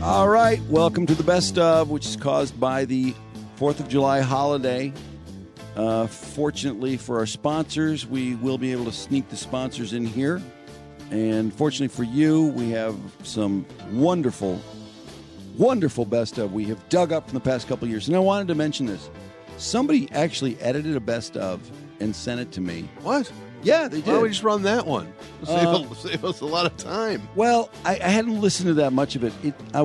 All right, welcome to the Best Of, which is caused by the 4th of July holiday. Fortunately for our sponsors, we will be able to sneak the sponsors in here. And fortunately for you, we have some wonderful, wonderful Best Of we have dug up from the past couple of years. And I wanted to mention this. Somebody actually edited a Best Of and sent it to me. What? Yeah, they did. Why don't we just run that one? Save us a lot of time. Well, I hadn't listened to that much of it. I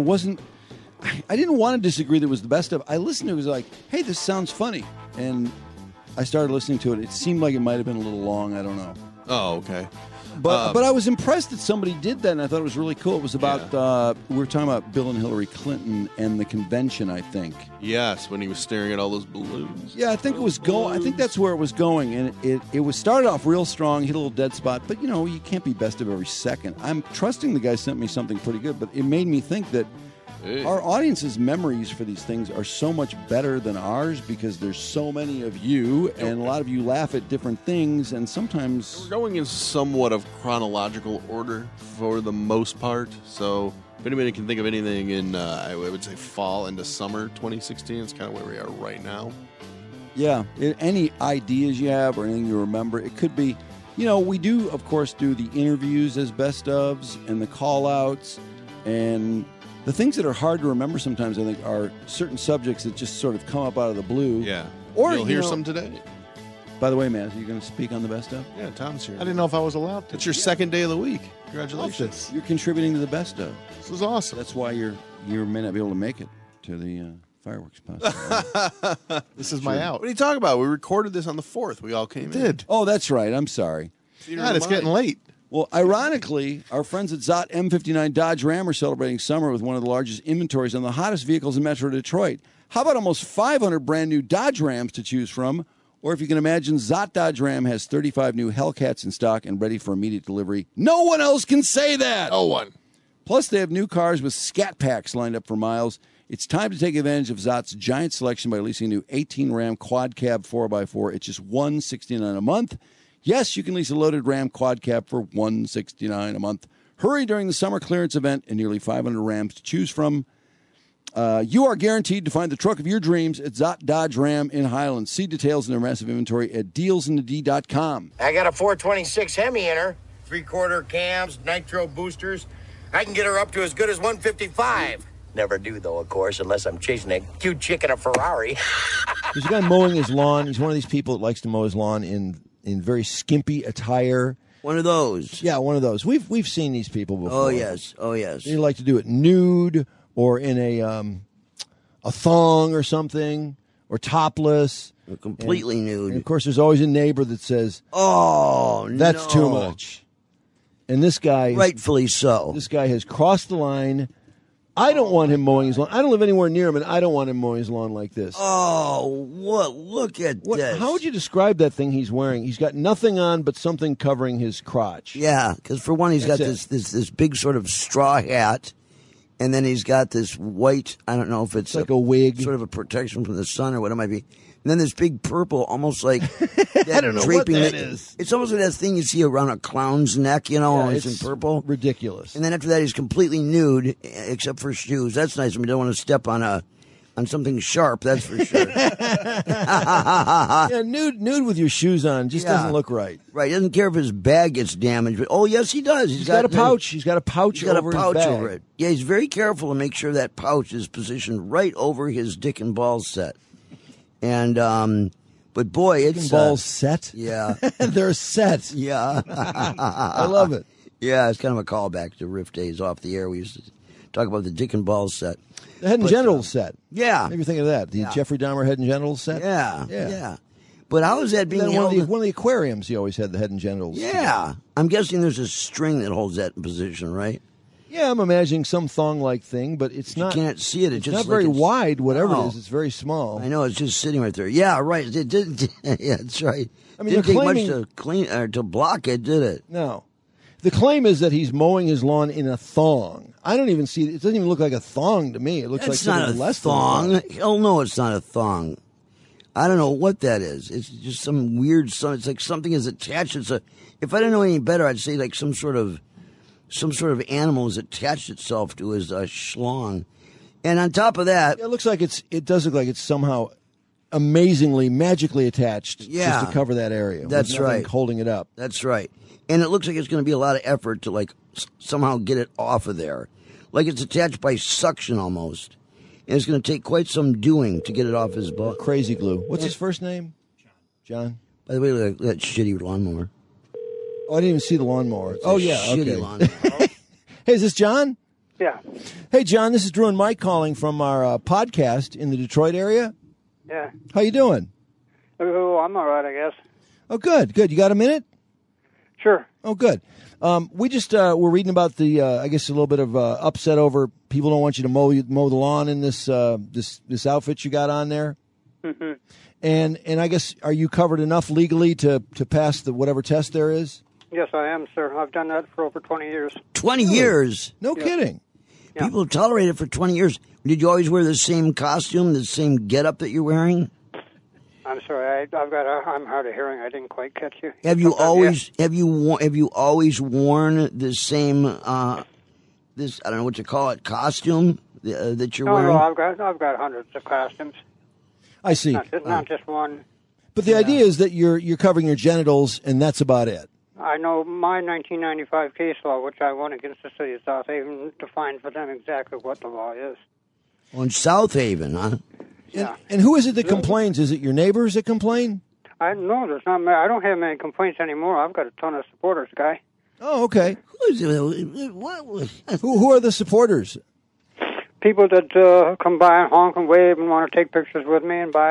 didn't want to disagree that it was the Best Of. I listened to it, was like, hey, this sounds funny. And I started listening to it. It seemed like it might have been a little long. I don't know. Oh, okay. But I was impressed that somebody did that, and I thought it was really cool. It was about, we were talking about Bill and Hillary Clinton and the convention, I think. Yes, when he was staring at all those balloons. Yeah, I think it was I think that's where it was going, and it was started off real strong, hit a little dead spot, but, you can't be Best Of every second. I'm trusting the guy sent me something pretty good, but it made me think that our audience's memories for these things are so much better than ours because there's so many of you, and a lot of you laugh at different things, and sometimes... We're going in somewhat of chronological order for the most part, so if anybody can think of anything in, I would say, fall into summer 2016, it's kind of where we are right now. Yeah, any ideas you have or anything you remember, it could be... we do, of course, do the interviews as Best Ofs and the call-outs, and... The things that are hard to remember sometimes, I think, are certain subjects that just sort of come up out of the blue. Yeah. Or you'll hear some today. By the way, Matt, are you going to speak on the Best Of? Yeah, Tom's here. I didn't know if I was allowed to. It's your second day of the week. Congratulations. You're contributing to the Best Of. This is awesome. That's why you may not be able to make it to the fireworks possibly. This is my out. What are you talking about? We recorded this on the 4th. We all came in. Did. Oh, that's right. I'm sorry. God, it's getting late. Well, ironically, our friends at Zott M59 Dodge Ram are celebrating summer with one of the largest inventories on the hottest vehicles in Metro Detroit. How about almost 500 brand new Dodge Rams to choose from? Or if you can imagine, Zott Dodge Ram has 35 new Hellcats in stock and ready for immediate delivery. No one else can say that! No one. Plus, they have new cars with scat packs lined up for miles. It's time to take advantage of Zott's giant selection by leasing a new 18 Ram Quad Cab 4x4. It's just $169 a month. Yes, you can lease a loaded Ram Quad Cab for $169 a month. Hurry during the summer clearance event and nearly 500 Rams to choose from. You are guaranteed to find the truck of your dreams at Zott Dodge Ram in Highland. See details in their massive inventory at dealsinthed.com. I got a 426 Hemi in her. 3/4 cams, nitro boosters. I can get her up to as good as 155. Never do, though, of course, unless I'm chasing a cute chick in a Ferrari. There's a guy mowing his lawn. He's one of these people that likes to mow his lawn in very skimpy attire. One of those. Yeah, one of those. We've seen these people before. Oh, yes. Oh, yes. They like to do it nude or in a thong or something or topless. Or completely nude. And, of course, there's always a neighbor that says, oh, that's too much. And this guy... Rightfully so. This guy has crossed the line. I don't want him mowing his lawn. I don't live anywhere near him, and I don't want him mowing his lawn like this. Oh, what? Look at this. How would you describe that thing he's wearing? He's got nothing on but something covering his crotch. Yeah, because for one, he's got this big sort of straw hat, and then he's got this white, I don't know if it's like a wig. Sort of a protection from the sun or what it might be. And then this big purple, almost like that I don't know draping what that is. It's almost like that thing you see around a clown's neck, when it's in purple. Ridiculous. And then after that, he's completely nude, except for shoes. That's nice. I mean, you don't want to step on something sharp, that's for sure. Yeah, nude with your shoes on just doesn't look right. Right. He doesn't care if his bag gets damaged. But, oh, yes, he does. He's got a pouch. He's got a pouch over his bag. Over it. Yeah, he's very careful to make sure that pouch is positioned right over his dick and balls set. And, but boy, it's... Dick and balls set? Yeah. They're set. Yeah. I love it. Yeah, it's kind of a callback to Riff Days off the air. We used to talk about the dick and balls set. The Head and Genitals set. Yeah. Maybe think of that. The Jeffrey Dahmer Head and Genitals set? Yeah. But how is that being held? One of the aquariums, he always had the Head and Genitals. Yeah. I'm guessing there's a string that holds that in position, right? Yeah, I'm imagining some thong-like thing, but it's not... You can't see it. It's just not very wide, whatever No. it is. It's very small. I know, it's just sitting right there. Yeah, right. It didn't... Yeah, that's right. I mean, didn't take claiming, much to clean or to block it, did it? No. The claim is that he's mowing his lawn in a thong. I don't even see... It doesn't even look like a thong to me. It looks It's like not something a less thong. than a thong. Hell no, it's not a thong. I don't know what that is. It's just some weird... It's like something is attached. If I didn't know any better, I'd say like some sort of some sort of animal has attached itself to his schlong. And on top of that, It looks like it does look like it's somehow amazingly, magically attached Yeah. just to cover that area. with That's nothing right. holding it up. that's right. And it looks like it's going to be a lot of effort to like somehow get it off of there. Like it's attached by suction almost. And it's going to take quite some doing to get it off his butt. Crazy glue. What's his first name? John. By the way, look at that shitty lawnmower. Oh, I didn't even see the lawnmower. Oh, yeah. Shitty Okay. lawnmower. Hey, is this John? Yeah. Hey, John, this is Drew and Mike calling from our podcast in the Detroit area. Yeah. How you doing? Oh, I'm all right, I guess. Oh, good, good. You got a minute? Sure. Oh, good. We just were reading about the, I guess, a little bit of upset over people don't want you to mow the lawn in this this outfit you got on there. Mm-hmm. And I guess, are you covered enough legally to pass the whatever test there is? Yes, I am, sir. I've done that for over 20 years. 20 years. No kidding. Yeah. People have tolerated it for 20 years. Did you always wear the same costume, the same getup that you're wearing? I'm sorry. I'm hard of hearing. I didn't quite catch you. Have you Sometimes, always have you always worn the same this I don't know what you call it costume that you're No, wearing? I've got hundreds of costumes. I see. Not just one. But the idea is that you're covering your genitals, and that's about it. I know my 1995 case law, which I won against the city of South Haven, defined for them exactly what the law is. On South Haven, huh? Yeah. And who is it that complains? Is it your neighbors that complain? I don't have many complaints anymore. I've got a ton of supporters, guy. Oh, okay. What? Who are the supporters? People that come by and honk and wave and want to take pictures with me and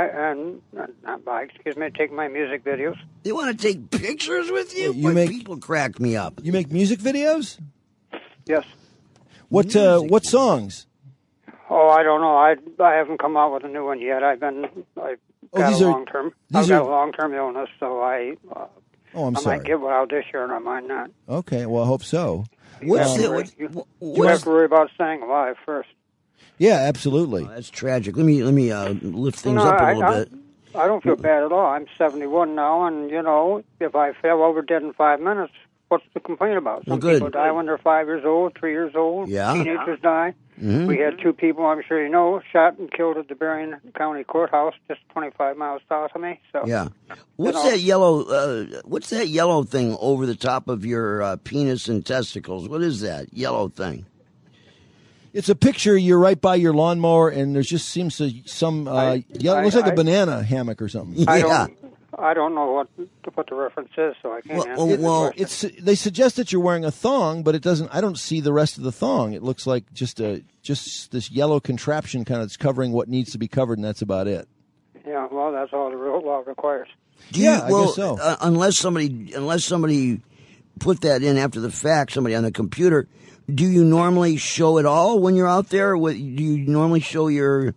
take my music videos. They want to take pictures with you? You make- People crack me up. You make music videos? Yes. What songs? Oh, I don't know. I haven't come out with a new one yet. I've got these a are- long term. these I've got are- a long term illness, so I I'm I sorry. might get one out this year and I might not. Okay, well, I hope so. What's You the, have to what, You what's, have to worry about staying alive first. Yeah, absolutely. that's tragic. Let me lift things No, up a little bit. I don't feel bad at all. I'm 71 now, and if I fell over dead in 5 minutes, what's to complain about? Well, Some good. people die when they're 5 years old, 3 years old. Yeah. Teenagers die. Mm-hmm. We had 2 people, I'm sure you know, shot and killed at the Berrien County Courthouse, just 25 miles south of me. So Yeah. What's that yellow? What's that yellow thing over the top of your penis and testicles? What is that yellow thing? It's a picture. You're right by your lawnmower, and there just seems to some yellow. It looks like a banana hammock or something. Yeah. I don't know what the reference is, so I can't answer the well, question. They suggest that you're wearing a thong, but it doesn't. I don't see the rest of the thong. It looks like just this yellow contraption kind of that's covering what needs to be covered, and that's about it. Yeah, well, that's all the real law requires. Yeah, I guess so. Unless somebody put that in after the fact, somebody on the computer. Do you normally show it all when you're out there? Do you normally show your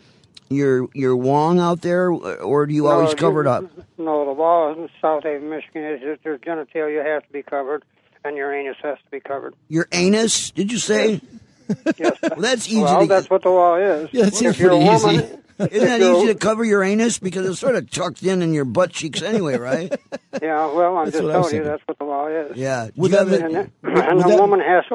wong out there, or do you always cover it up? No, the law in South Haven, Michigan is that your genitalia has to be covered and your anus has to be covered. Your anus? Did you say? Yes. Well, that's easy. Well, that's what the law is. Yeah, it seems If you're a pretty woman, easy. Isn't that easy to cover your anus because it's sort of tucked in your butt cheeks anyway, right? Yeah, well, I'm That's just what I was telling you thinking. that's what the law is. Yeah. Would You that haven't- make- And would a that- woman has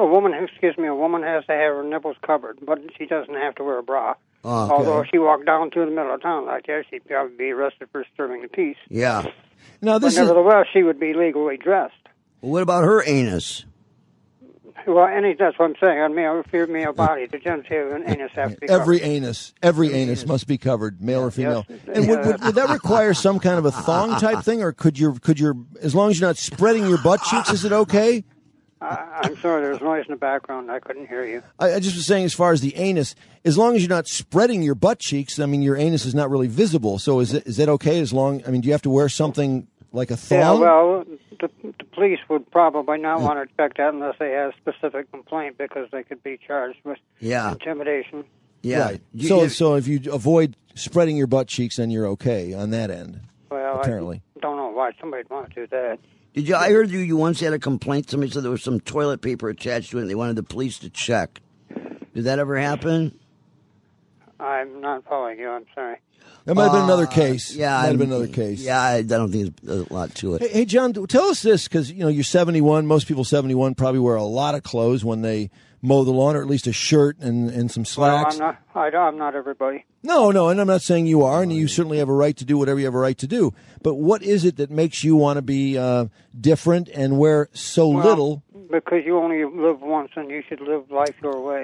to have her nipples covered, but she doesn't have to wear a bra. Oh, okay. Although if she walked down through the middle of town like that, she'd probably be arrested for disturbing the peace. Yeah. Now But this is nevertheless, she would be legally dressed. What about her anus? Well, that's what I'm saying. On male body, the genitalia and anus have to be covered. every anus must be covered, male or female. Yes. And would that require some kind of a thong type thing, or could your as long as you're not spreading your butt cheeks, is it okay? I'm sorry, there was noise in the background. I couldn't hear you. I just was saying, as far as the anus, as long as you're not spreading your butt cheeks, I mean, your anus is not really visible. So is that okay? Do you have to wear something like a thong? Yeah, well, the police would probably not want to check that unless they have a specific complaint because they could be charged with intimidation. Yeah. Right. So if you avoid spreading your butt cheeks, then you're okay on that end. Well, apparently. I don't know why somebody'd want to do that. I heard you once had a complaint. Somebody said there was some toilet paper attached to it and they wanted the police to check. Did that ever happen? I'm not following you. I'm sorry. That might have been another case. Yeah, might have been another case. Yeah, I don't think there's a lot to it. Hey, John, tell us this, because you're 71. Most people 71 probably wear a lot of clothes when they mow the lawn, or at least a shirt and some slacks. Well, I'm not everybody. No, and I'm not saying you are, and you certainly have a right to do whatever you have a right to do. But what is it that makes you want to be different and wear so little? Because you only live once, and you should live life your way.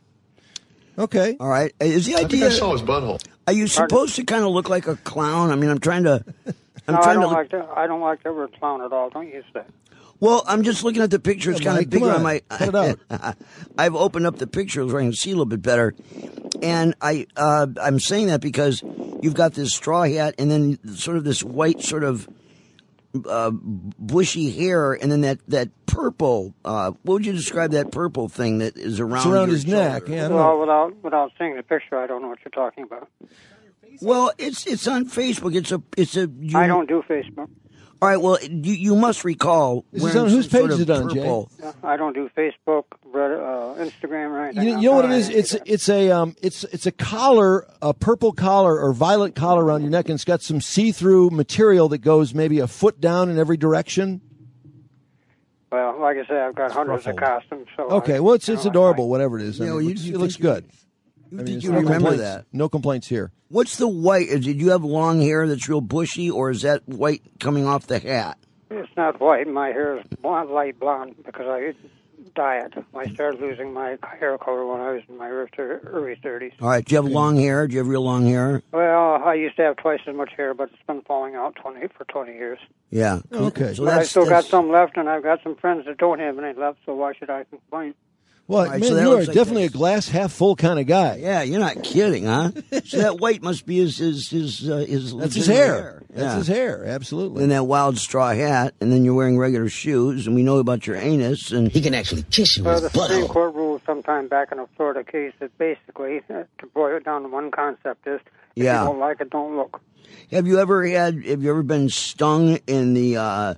Okay. All right. Is the idea? I saw his butthole. Are you supposed to kind of look like a clown? I mean, I'm trying to. I don't like the word clown at all. Don't use that. Well, I'm just looking at the picture. It's kind of bigger on my. Cut it out. I've opened up the picture so I can see a little bit better, and I'm saying that because you've got this straw hat and then sort of this white sort of bushy hair, and then that purple. What would you describe that purple thing that is around? It's around your his neck. shoulder? Yeah, I don't know. Well, without seeing the picture, I don't know what you're talking about. Well, it's on Facebook. It's a. I don't do Facebook. All right. Well, you must recall. This is on whose page is it on, Jay? purple. I don't do Facebook, Instagram, or anything. You know what it is? It's a collar, a purple collar or violet collar around your neck, and it's got some see-through material that goes maybe a foot down in every direction. Well, like I say, I've got hundreds of costumes. So Okay, well, it's adorable, whatever it is. Yeah, well, it looks good. You I mean, think there's you no remember complaints. that? No complaints here. What's the white? Did you have long hair that's real bushy, or is that white coming off the hat? It's not white. My hair is blonde, light blonde, because I dye it. I started losing my hair color when I was in my early 30s. All right. Do you have long hair? Do you have real long hair? Well, I used to have twice as much hair, but it's been falling out for 20 years. Yeah. Okay. So But I that's, still got that's- some left, and I've got some friends that don't have any left, so why should I complain? Well, right, man, so that you are looks like definitely this. a glass half full kind of guy. Yeah, you're not kidding, huh? So that white must be his That's his legitimate hair. That's Yeah. his hair. Absolutely. And that wild straw hat, and then you're wearing regular shoes, and we know about your anus, and He can actually kiss you Well, with the his Supreme butthole. Court ruled sometime back in a Florida case that basically, to boil it down to one concept, is if Yeah. you don't like it, don't look. have you ever been stung in the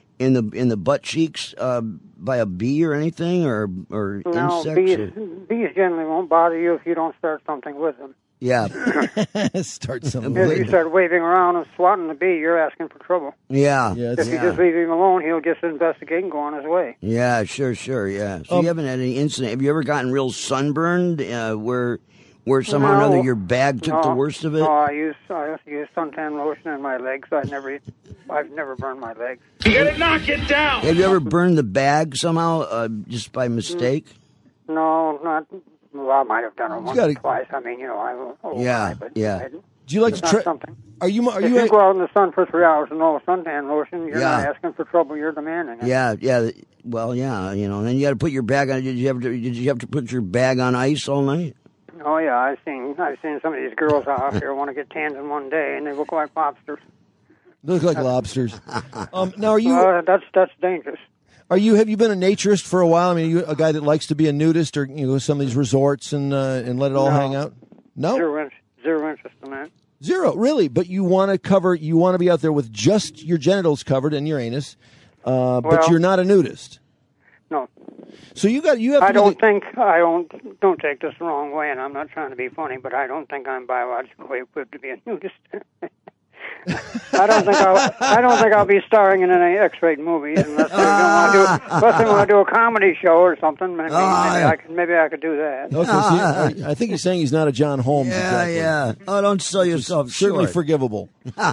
butt cheeks by a bee or anything, or No, insects? bees generally won't bother you if you don't start something with them. Yeah, Start something. If you start waving around and swatting the bee, you're asking for trouble. yeah, Yeah, If it's, you just leave him alone, he'll just investigate and go on his way. yeah, sure, yeah. So you haven't had any incident. Have you ever gotten real sunburned where somehow or No. another your bag took the worst of it? No, I use suntan lotion in my legs. I've never burned my legs. Have you ever burned the bag somehow just by mistake? No, not. Well, I might have done it once gotta- or twice. I mean, I'm old Yeah, guy, but yeah. do you like it's to not try? something. Are you? Are If you? you go out in the sun for 3 hours and no suntan lotion, you're Yeah. not asking for trouble. You're demanding it. Yeah. Well, yeah, and then you got to put your bag on. Did you have to put your bag on ice all night? Oh yeah, I've seen some of these girls out here want to get tanned in one day, and they look like lobsters. They look like lobsters. Now, are you? That's dangerous. Are you? Have you been a naturist for a while? I mean, are you a guy that likes to be a nudist, or go to some of these resorts and let it all No. hang out? No, Zero interest in that. Zero, really. But you want to cover. You want to be out there with just your genitals covered and your anus, but Well- you're not a nudist. No, So you have. To I don't really- think don't take this the wrong way, and I'm not trying to be funny, but I don't think I'm biologically equipped to be a nudist. I don't think I'll be starring in any X-rated movies unless they want to do a comedy show or something. Maybe I could do that. Okay, so I think he's saying he's not a John Holmes. exactly. Yeah. Oh, don't sell yourself Certainly short. forgivable.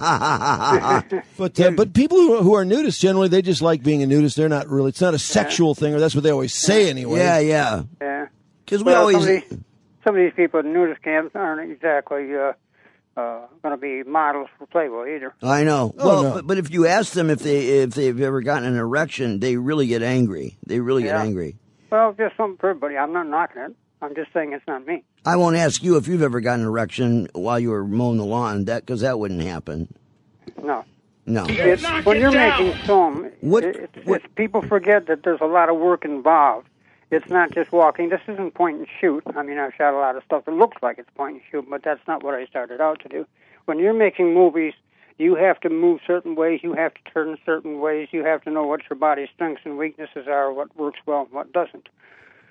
But people who are nudists generally they just like being a nudist. They're not really. It's not a sexual thing, or that's what they always say anyway. Yeah. Yeah. Because we Well, always. some of these people at nudist camps aren't exactly going to be models for Playboy either. I know. Oh, Well, no. but if you ask them if they've ever gotten an erection, they really get angry. They really get Yeah. angry. Well, just something for everybody. I'm not knocking it. I'm just saying it's not me. I won't ask you if you've ever gotten an erection while you were mowing the lawn, because that wouldn't happen. No. No. It's, when you're making film, What- it's people forget that there's a lot of work involved. It's not just walking. This isn't point and shoot. I mean, I've shot a lot of stuff that looks like it's point and shoot, but that's not what I started out to do. When you're making movies, you have to move certain ways. You have to turn certain ways. You have to know what your body's strengths and weaknesses are, what works well and what doesn't.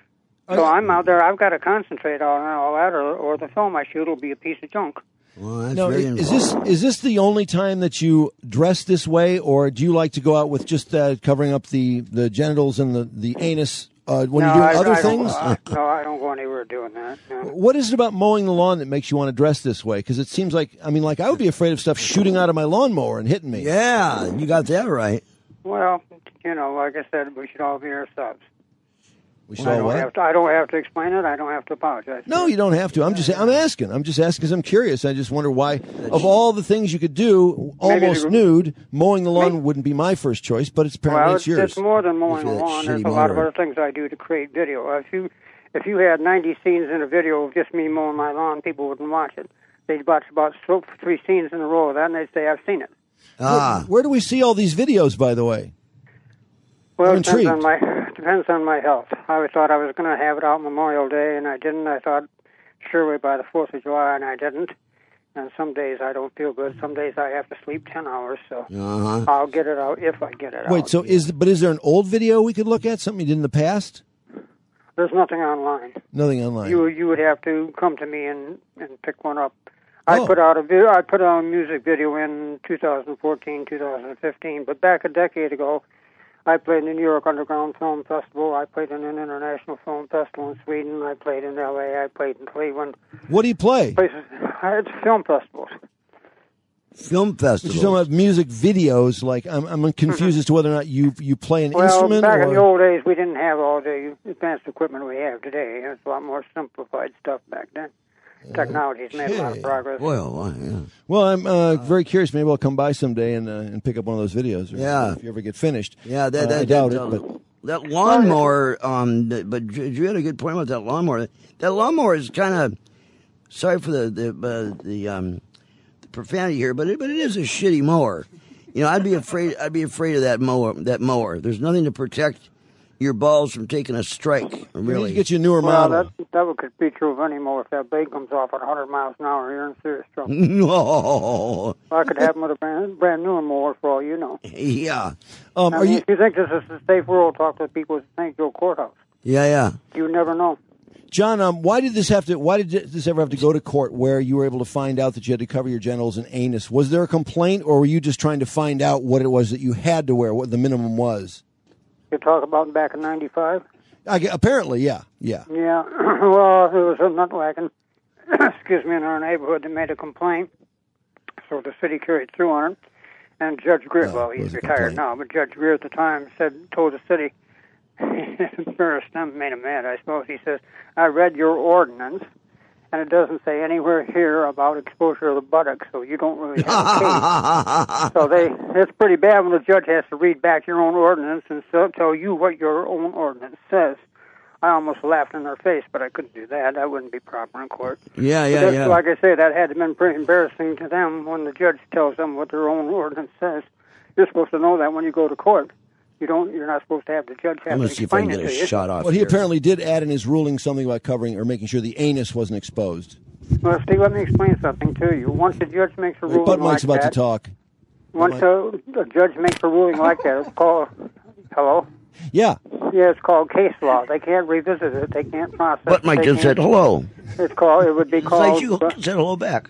So I'm out there. I've got to concentrate on all that, or the film I shoot will be a piece of junk. Well, that's No, very is this the only time that you dress this way, or do you like to go out with just covering up the genitals and the anus when you're doing other things? No, I don't go anywhere doing that. No. What is it about mowing the lawn that makes you want to dress this way? Because it seems like, I would be afraid of stuff shooting out of my lawnmower and hitting me. Yeah, you got that right. Well, like I said, we should all be ourselves. We saw what? I don't have to explain it. I don't have to apologize. No, you don't have to. I'm asking. I'm just asking because I'm curious. I just wonder why, of all the things you could do, almost nude, mowing the lawn wouldn't be my first choice, but apparently it's yours. It's more than mowing the lawn. There's a lot of other things I do to create video. If you had 90 scenes in a video of just me mowing my lawn, people wouldn't watch it. They'd watch about 3 scenes in a row of that, and they'd say, I've seen it. Where do we see all these videos, by the way? Well, I'm it depends on my health. I thought I was going to have it out Memorial Day, and I didn't. I thought surely by the 4th of July, and I didn't. And some days I don't feel good. Some days I have to sleep 10 hours, so I'll get it out if I get it out. Wait, so is there an old video we could look at, something you did in the past? There's nothing online. Nothing online. You would have to come to me and pick one up. I put out a music video in 2014, 2015, but back a decade ago, I played in the New York Underground Film Festival. I played in an international film festival in Sweden. I played in L.A. I played in Cleveland. What do you play? It's film festivals. Film festivals. You're talking about music videos. Like I'm confused as to whether or not you play an instrument. Well, back in the old days, we didn't have all the advanced equipment we have today. It was a lot more simplified stuff back then. Technology's made a lot of progress. Well, yeah. Well, I'm very curious. Maybe I'll come by someday and pick up one of those videos. If you ever get finished. Yeah, I doubt it. But that lawnmower. But you had a good point about that lawnmower. That lawnmower is kind of. Sorry for the profanity here, but it is a shitty mower. I'd be afraid of that mower. There's nothing to protect your balls from taking a strike. Really, you need to get you a newer model. That could be true of any mower. If that blade comes off at 100 miles an hour, you're in serious trouble. No, I could have with a brand new mower for all you know. Yeah. If you think this is a safe world, talk to the people at St. Joe Courthouse. Yeah. You never know. John, why did this ever have to go to court where you were able to find out that you had to cover your genitals and anus? Was there a complaint, or were you just trying to find out what it was that you had to wear, what the minimum was? You talk about back in '95? Apparently, yeah. Yeah. Well, there was nothing like in our neighborhood that made a complaint, so the city carried through on it. And Judge Greer, he's retired now, but Judge Greer at the time told the city, embarrassed him, made him mad, I suppose. He says, I read your ordinance, and it doesn't say anywhere here about exposure of the buttocks, so you don't really have a case. So it's pretty bad when the judge has to read back your own ordinance and tell you what your own ordinance says. I almost laughed in their face, but I couldn't do that. That wouldn't be proper in court. Yeah. Like I say, that had to have been pretty embarrassing to them when the judge tells them what their own ordinance says. You're supposed to know that when you go to court. You're not supposed to have the judge have to explain it to you. Shot off. Well, he apparently did add in his ruling something about covering or making sure the anus wasn't exposed. Well, Steve, let me explain something to you. Once the judge makes a ruling Butt Mike's about to talk. Once a judge makes a ruling like that, it's called... Hello? Yeah. Yeah, it's called case law. They can't revisit it. They can't process it. But Mike just said hello. It would be called... It's like you said hello back.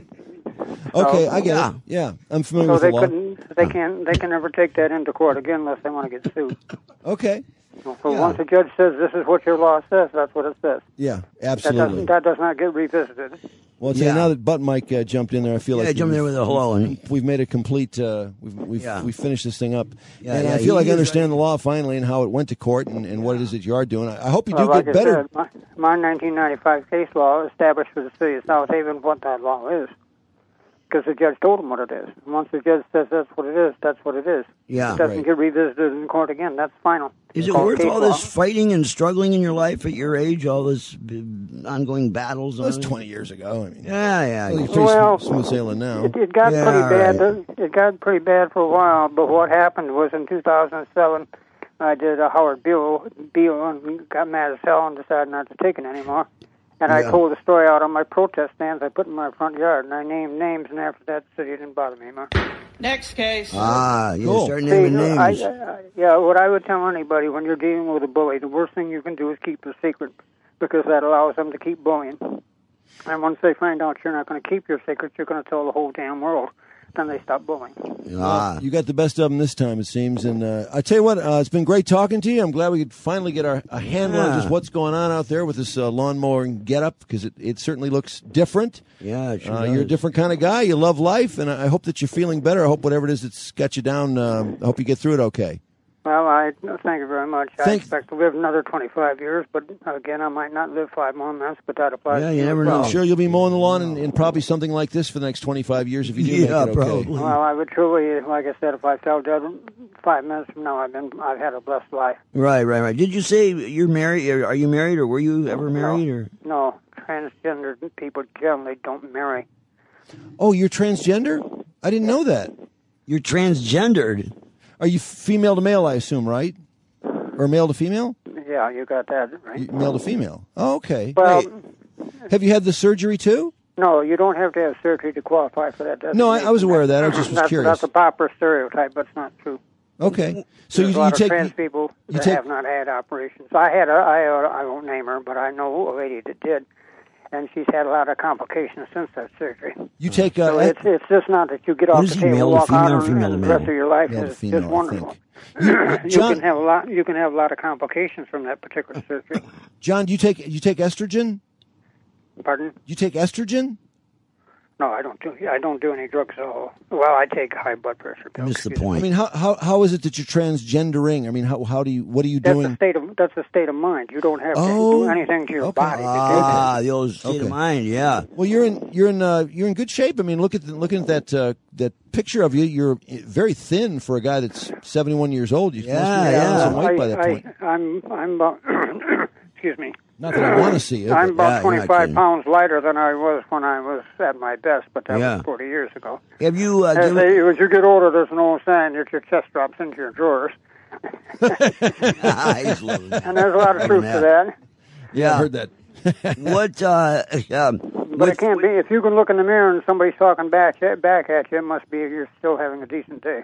Okay, I get it. Yeah, I'm familiar with the law. They can never take that into court again unless they want to get sued. Okay. So once a judge says this is what your law says, that's what it says. Yeah, absolutely. That does not get revisited. Well, now that Butt Mike jumped in there, I feel like jumped in with a hello, and we've made a complete. We've finished this thing up, and I he feel like I understand the law finally and how it went to court and what it is that you are doing. I hope you do like get better. I said, my 1995 case law established for the city of South Haven what that law is. Because the judge told him what it is. Once the judge says that's what it is, that's what it is. Yeah, it doesn't get revisited in court again. That's final. Is it worth all this fighting and struggling in your life at your age? All this ongoing battles? Well, that's 20 years ago. I mean, yeah. You're pretty smooth sailing now. It got pretty bad. Right. It got pretty bad for a while. But what happened was in 2007, I did a Howard Beale and got mad as hell and decided not to take it anymore. And I told the story out on my protest stands I put in my front yard, and I named names, and after that, the city didn't bother me anymore. Next case. You're Cool. starting See, naming names. yeah, what I would tell anybody when you're dealing with a bully, the worst thing you can do is keep a secret, because that allows them to keep bullying. And once they find out you're not going to keep your secrets, you're going to tell the whole damn world. Then they stop bullying. You got the best of them this time, it seems. And I tell you what, it's been great talking to you. I'm glad we could finally get a handle on just what's going on out there with this lawnmower and getup, because it certainly looks different. Yeah, it sure you're a does. different kind of guy. You love life, and I hope that you're feeling better. I hope whatever it is that's got you down, I hope you get through it okay. Well, thank you very much. I expect to live another 25 years, but again, I might not live 5 more months, but that applies to you never know. I'm sure you'll be mowing the lawn in probably something like this for the next 25 years if you do make it okay. Probably. Well, I would truly, like I said, if I fell dead 5 minutes from now, I've had a blessed life. Right. Did you say you're married? Are you married, or were you ever married? Or No, transgender people generally don't marry. Oh, you're transgender? I didn't know that. You're transgendered. Are you female to male, I assume, right? Or male to female? Yeah, you got that right. Male to female. Oh, okay. Well, Have you had the surgery too? no, you don't have to have surgery to qualify for that. No, I was aware of that. I just was curious. That's a popular stereotype, but it's not true. Okay. So There's a you lot of take trans people that take- have not had operations. I won't name her, but I know a lady that did, and she's had a lot of complications since that surgery. you take So it's just not that you get off is the he, table, male to walk female out, or female to and the male? rest of your life Male to is female, just I wonderful. think. You can have a lot of complications from that particular surgery. John, do you take estrogen? Pardon? You take estrogen? No, I don't do any drugs at all. Well, I take high blood pressure pills. Missed the I point. mean, how is it that you're transgendering? I mean, what are you doing? That's a state of mind. You don't have to Oh, do anything to your okay. body to do that. The old state Okay. of mind. Yeah. Well, you're in good shape. I mean, looking at that picture of you. You're very thin for a guy that's 71 years old. You must be down some weight by that point. I'm about, excuse me. Not that I want to see it. I'm but- about 25 pounds lighter than I was when I was at my best, but that Yeah. was 40 years ago. Have you? As you get older, there's an old saying that your chest drops into your drawers. He's living. And there's a lot of truth to that. Yeah, I heard that. What? But it can't be. If you can look in the mirror and somebody's talking back at you, it must be you're still having a decent day.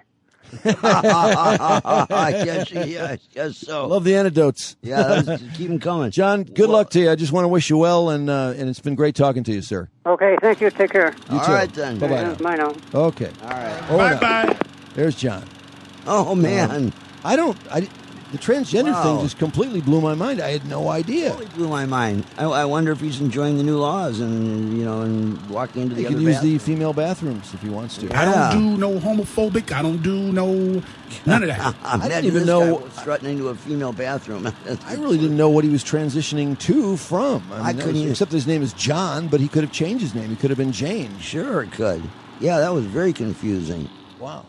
yes, so. Love the anecdotes. Yeah, keep them coming. John, good luck to you. I just want to wish you well, and it's been great talking to you, sir. Okay, thank you. Take care. You All too. right, then. Bye bye. Bye now. Okay. All right. Bye. There's John. Oh man, The transgender Wow. thing just completely blew my mind. I had no idea. totally blew my mind. I wonder if he's enjoying the new laws and walking into the He other can use bathroom. the female bathrooms if he wants to. I don't do no homophobic. I don't do no none of that. I didn't even know- strutting into a female bathroom. I really didn't know what he was transitioning to from. I that couldn't either. except his name is John, but he could have changed his name. He could have been Jane. Sure, it could. Yeah, that was very confusing. Wow.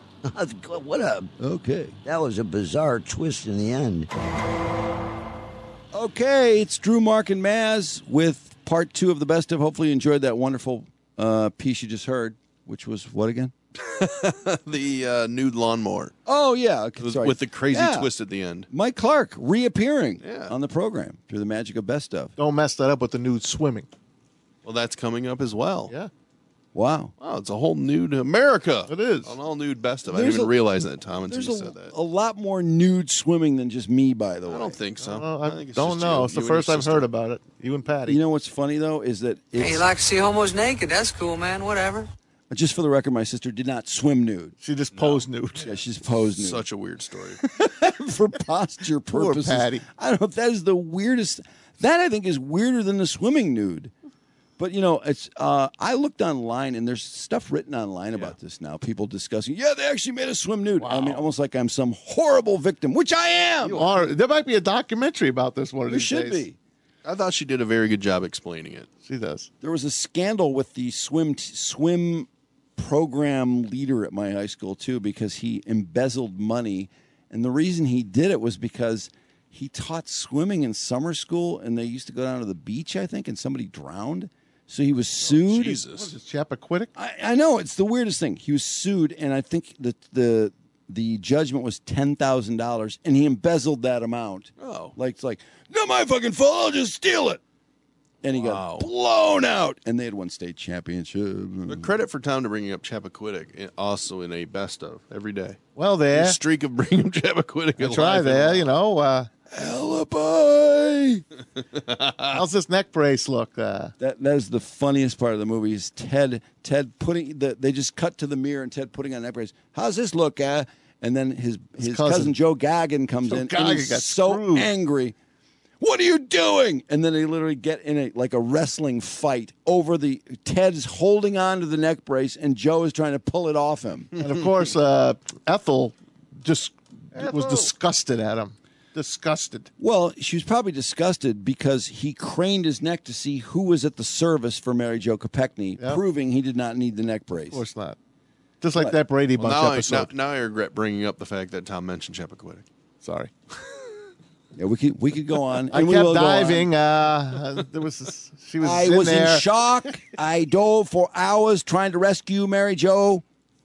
That was a bizarre twist in the end. Okay, it's Drew, Mark, and Maz with part 2 of the best of. Hopefully you enjoyed that wonderful piece you just heard, which was what again? The nude lawnmower. Oh, yeah. Okay, sorry. With the crazy Yeah. twist at the end. Mike Clark reappearing Yeah. on the program through the magic of best of. Don't mess that up with the nude swimming. Well, that's coming up as well. Yeah. Wow. Wow, it's a whole nude America. It is. An all nude best of. I There's didn't even a- realize that, Tom, until There's you said that. a lot more nude swimming than just me, by the way. I don't think so. I think it's don't just know. you- It's the you and your first I've sister. heard about it. You and Patty. You know what's funny, though, is that it's, Hey, you like to see homos naked? That's cool, man. Whatever. just for the record, my sister did not swim nude. She just posed nude. Yeah, she's posed nude. Such a weird story. For posture Poor purposes. Patty. I don't know. That is the weirdest. That I think is weirder than the swimming nude. But it's. I looked online and there's stuff written online about this now. People discussing. Yeah, they actually made a swim nude. I mean, almost like I'm some horrible victim, which I am. You are. There might be a documentary about this one of There these should days. be. I thought she did a very good job explaining it. She does. There was a scandal with the swim program leader at my high school too, because he embezzled money, and the reason he did it was because he taught swimming in summer school, and they used to go down to the beach, I think, and somebody drowned. So he was sued. What Jesus. is this, Chappaquiddick? I know, it's the weirdest thing. He was sued, and I think that the judgment was $10,000, and he embezzled that amount. Oh. Like it's like, not my fucking fault. I'll just steal it. and he got blown out, and they had won state championship. But credit for Tom to bringing up Chappaquiddick, also in a best of every day. Well, there. The streak of bringing up Chappaquiddick. That's right there, you know. Alibi. How's this neck brace look? That is the funniest part of the movie is Ted putting they just cut to the mirror and Ted putting on that brace. How's this look, And then his cousin Joe Gagan comes in and he's so screwed. angry. What are you doing? And then they literally get in a wrestling fight over Ted's holding on to the neck brace and Joe is trying to pull it off him. And of course, Ethel just was disgusted at him. Disgusted. Well, she was probably disgusted because he craned his neck to see who was at the service for Mary Jo Kopechne, proving he did not need the neck brace. Of course not. Just like that Brady Bunch episode. Now I regret bringing up the fact that Tom mentioned Chappaquiddick. Sorry. Yeah, we could go on. I and we kept will go on. diving. She was. I was there. in shock. I dove for hours trying to rescue Mary Jo.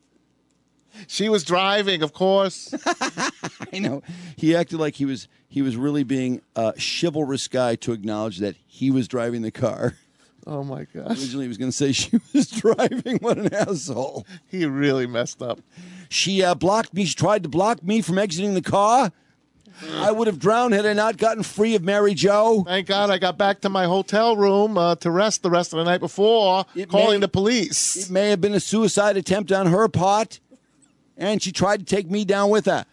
She was driving, of course. I know. He acted like he was really being a chivalrous guy to acknowledge that he was driving the car. Oh my gosh. Originally, he was going to say she was driving. What an asshole! He really messed up. She blocked me. She tried to block me from exiting the car. I would have drowned had I not gotten free of Mary Jo. Thank God I got back to my hotel room to rest the rest of the night before calling the police. It may have been a suicide attempt on her part, and she tried to take me down with her.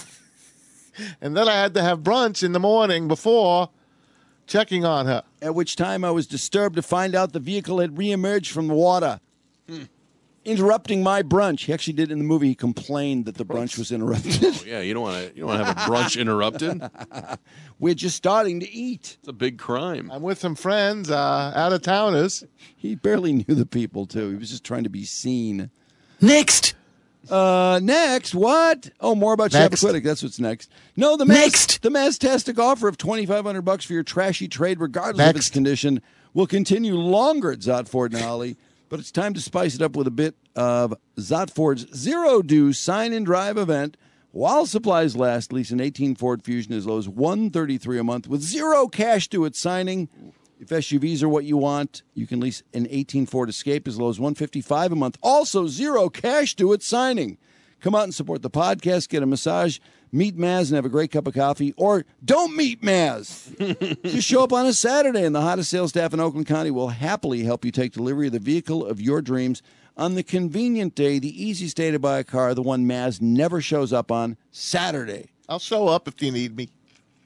And then I had to have brunch in the morning before checking on her. At which time I was disturbed to find out the vehicle had reemerged from the water, interrupting my brunch. He actually did in the movie. He complained that the brunch was interrupted. Oh, yeah, you don't want to have a brunch interrupted. We're just starting to eat. It's a big crime. I'm with some friends, out of towners. He barely knew the people too. He was just trying to be seen. Next. Next, what? Oh, more about Chappaquiddick. That's what's next. No, the Maztastic offer of $2,500 for your trashy trade, regardless of its condition, will continue longer at Zott Ford and Holly. But it's time to spice it up with a bit of Zott Ford's zero-due sign-in drive event. While supplies last, lease an 18 Ford Fusion as low as $133 a month with zero cash due at signing. If SUVs are what you want, you can lease an 18 Ford Escape as low as $155 a month. Also, zero cash due at signing. Come out and support the podcast, get a massage, meet Maz and have a great cup of coffee, or don't meet Maz. Just show up on a Saturday, and the hottest sales staff in Oakland County will happily help you take delivery of the vehicle of your dreams on the convenient day, the easiest day to buy a car, the one Maz never shows up on, Saturday. I'll show up if you need me.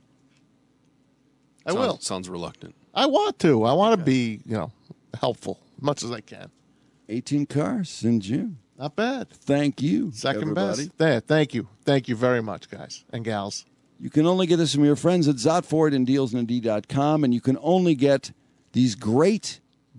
I will. Sounds reluctant. I want to. I want to be, helpful as much as I can. 18 cars in June. Not bad. Thank you, Second everybody. best. There. Thank you. Thank you very much, guys and gals. You can only get this from your friends at Zott Ford and DealsND.com, and you can only get these great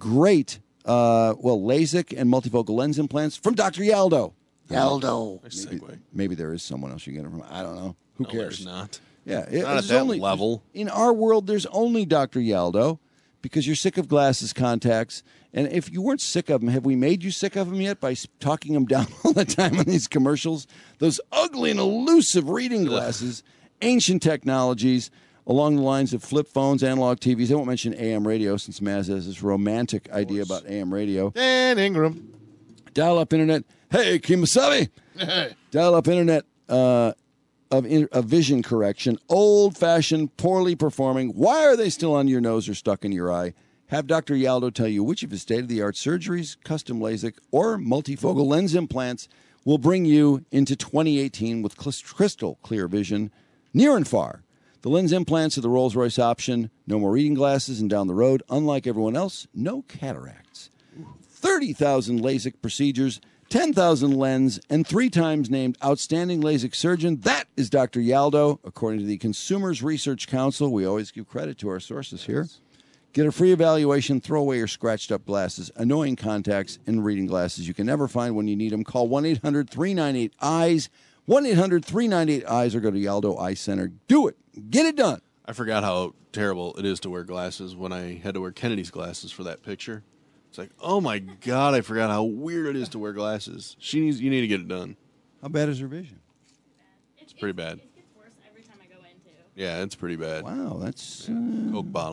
LASIK and multifocal lens implants from Dr. Yaldo. Nice segue. Maybe there is someone else you can get it from. I don't know. Who cares? There's not. Yeah, Not at that level. In our world, there's only Dr. Yaldo because you're sick of glasses, contacts. And if you weren't sick of them, have we made you sick of them yet by talking them down all the time on these commercials? Those ugly and elusive reading glasses, ancient technologies along the lines of flip phones, analog TVs. I won't mention AM radio since Maz has this romantic idea about AM radio. Dan Ingram. Dial-up internet. Hey, Kimasabi. Dial-up internet of vision correction. Old-fashioned, poorly performing. Why are they still on your nose or stuck in your eye? Have Dr. Yaldo tell you which of his state-of-the-art surgeries, custom LASIK, or multifocal lens implants will bring you into 2018 with crystal clear vision near and far. The lens implants are the Rolls-Royce option. No more reading glasses, and down the road, unlike everyone else, no cataracts. 30,000 LASIK procedures, 10,000 lens, and 3 times named Outstanding LASIK Surgeon. That is Dr. Yaldo, according to the Consumers Research Council. We always give credit to our sources here. Get a free evaluation, throw away your scratched-up glasses, annoying contacts, and reading glasses you can never find when you need them. Call 1-800-398-EYES, 1-800-398-EYES, or go to Yaldo Eye Center. Do it. Get it done. I forgot how terrible it is to wear glasses when I had to wear Kennedy's glasses for that picture. It's like, oh, my God, I forgot how weird it is to wear glasses. You need to get it done. How bad is her vision? It's pretty bad. It gets worse every time I go into. Yeah, it's pretty bad. Wow, that's... Coke bottle.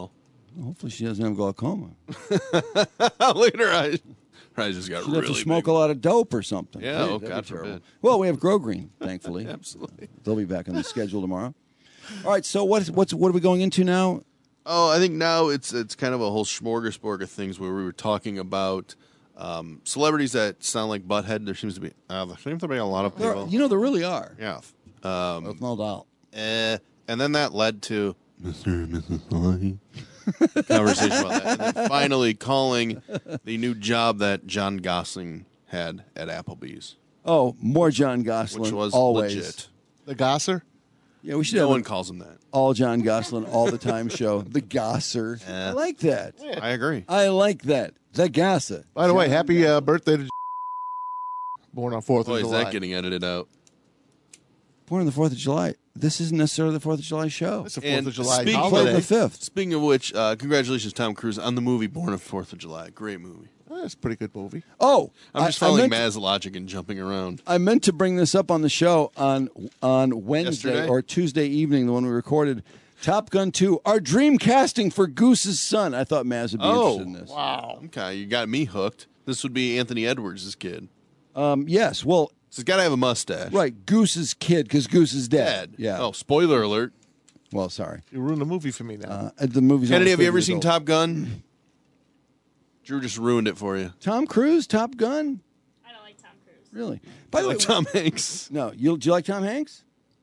Hopefully she doesn't have glaucoma. Look at her eyes. Her eyes just got She'd really have to smoke big. a lot of dope or something. Yeah, That'd oh, be God terrible. forbid. Well, we have Grow Green, thankfully. Absolutely. They'll be back on the schedule tomorrow. All right, so what are we going into now? Oh, I think now it's kind of a whole smorgasbord of things where we were talking about celebrities that sound like Butthead. There seems to be a lot of people. There really are. Yeah. With no doubt. And then that led to Mr. and Mrs. Sully. Conversation about that. And then finally calling the new job that John Gosling had at Applebee's. Oh, more John Gosling. Which was always. legit. The Gosser? Yeah, we should No have one calls him that. all John Gosling all the time show. The Gosser. I like that. I agree. I like that. The Gosser. By the way, happy birthday to born on 4th Boy, of is July. that getting edited out. Born on the 4th of July. This isn't necessarily the 4th of July show. It's the 4th And of July speaking Played holiday. the 5th. Speaking of which, congratulations, Tom Cruise, on the movie Born on 4th of July. Great movie. That's a pretty good movie. Oh, I'm just following Maz's logic and jumping around. I meant to bring this up on the show on Wednesday Yesterday? or Tuesday evening, the one we recorded. Top Gun 2, our dream casting for Goose's son. I thought Maz would be interested in this. Wow. Okay, you got me hooked. This would be Anthony Edwards' kid. Yes, well, So he's got to have a mustache. right, Goose's kid, because Goose is dead. Dead. Yeah. Oh, spoiler alert. Well, sorry. You ruined the movie for me now. The movie's Kennedy, almost have you 30 ever years seen old. Top Gun? Drew just ruined it for you. Tom Cruise, Top Gun? I don't like Tom Cruise. Really? By the way, Like Tom Hanks. no, do you like Tom Hanks?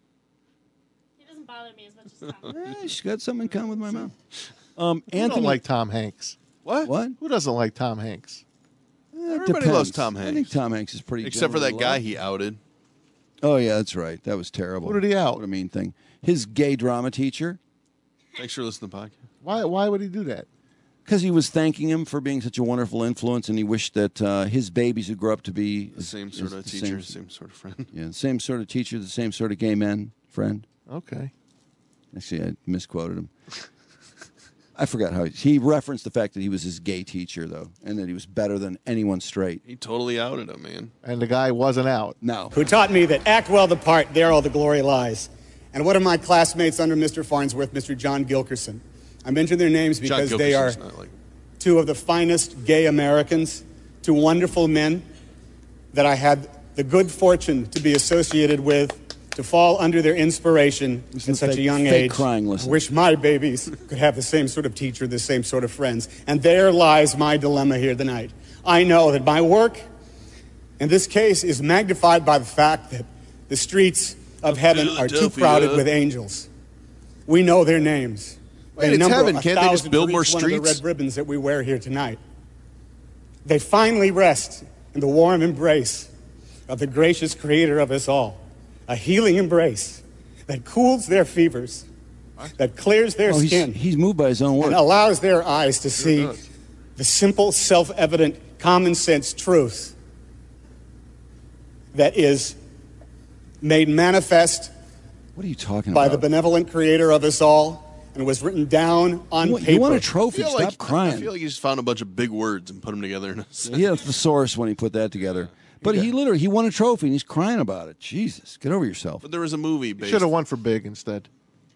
He doesn't bother me as much as Tom. She's got something in common with my mom. Who Anthony, don't like Tom Hanks? what? Who doesn't like Tom Hanks? Everybody Depends. loves Tom I think Hanks. Tom Hanks is pretty. Except for that generally guy loved. he outed. Oh yeah, that's right. That was terrible. Who did he out? What a mean thing. His gay drama teacher, Thanks for listening to the podcast. Why would he do that? because he was thanking him for being such a wonderful influence, and he wished that his babies would grow up to be The same sort of the teacher, same sort of friend. Yeah, same sort of teacher, the same sort of gay man friend. Okay. Actually, I misquoted him. I forgot how he referenced the fact that he was his gay teacher, though, and that he was better than anyone straight. He totally outed him, man. And the guy wasn't out. No. Who taught me that act well the part, there all the glory lies. And one of my classmates under Mr. Farnsworth, Mr. John Gilkerson. I mention their names John because they are Gilkerson's not like two of the finest gay Americans, two wonderful men that I had the good fortune to be associated with, to fall under their inspiration Listen at to such fake- a young fake age. crying, listen. I wish my babies could have the same sort of teacher, the same sort of friends. And there lies my dilemma here tonight. I know that my work in this case is magnified by the fact that the streets of heaven are too Philadelphia. crowded with angels. We know their names. Wait, They it's number heaven. 1,000 Can't they just build for more each one of the streets? red ribbons that we wear here tonight. They finally rest in the warm embrace of the gracious creator of us all. A healing embrace that cools their fevers, that clears their Oh, skin, he's moved by his own and words. allows their eyes to see does. the simple, self-evident, common sense truth that is made manifest What are you talking by about? the benevolent creator of us all and was written down on paper. You want a I trophy? feel Stop like crying. I feel like he just found a bunch of big words and put them together in a He had a thesaurus when he put that together. But he literally he won a trophy and he's crying about it. Jesus, get over yourself. But there was a movie You based. should have won for big instead.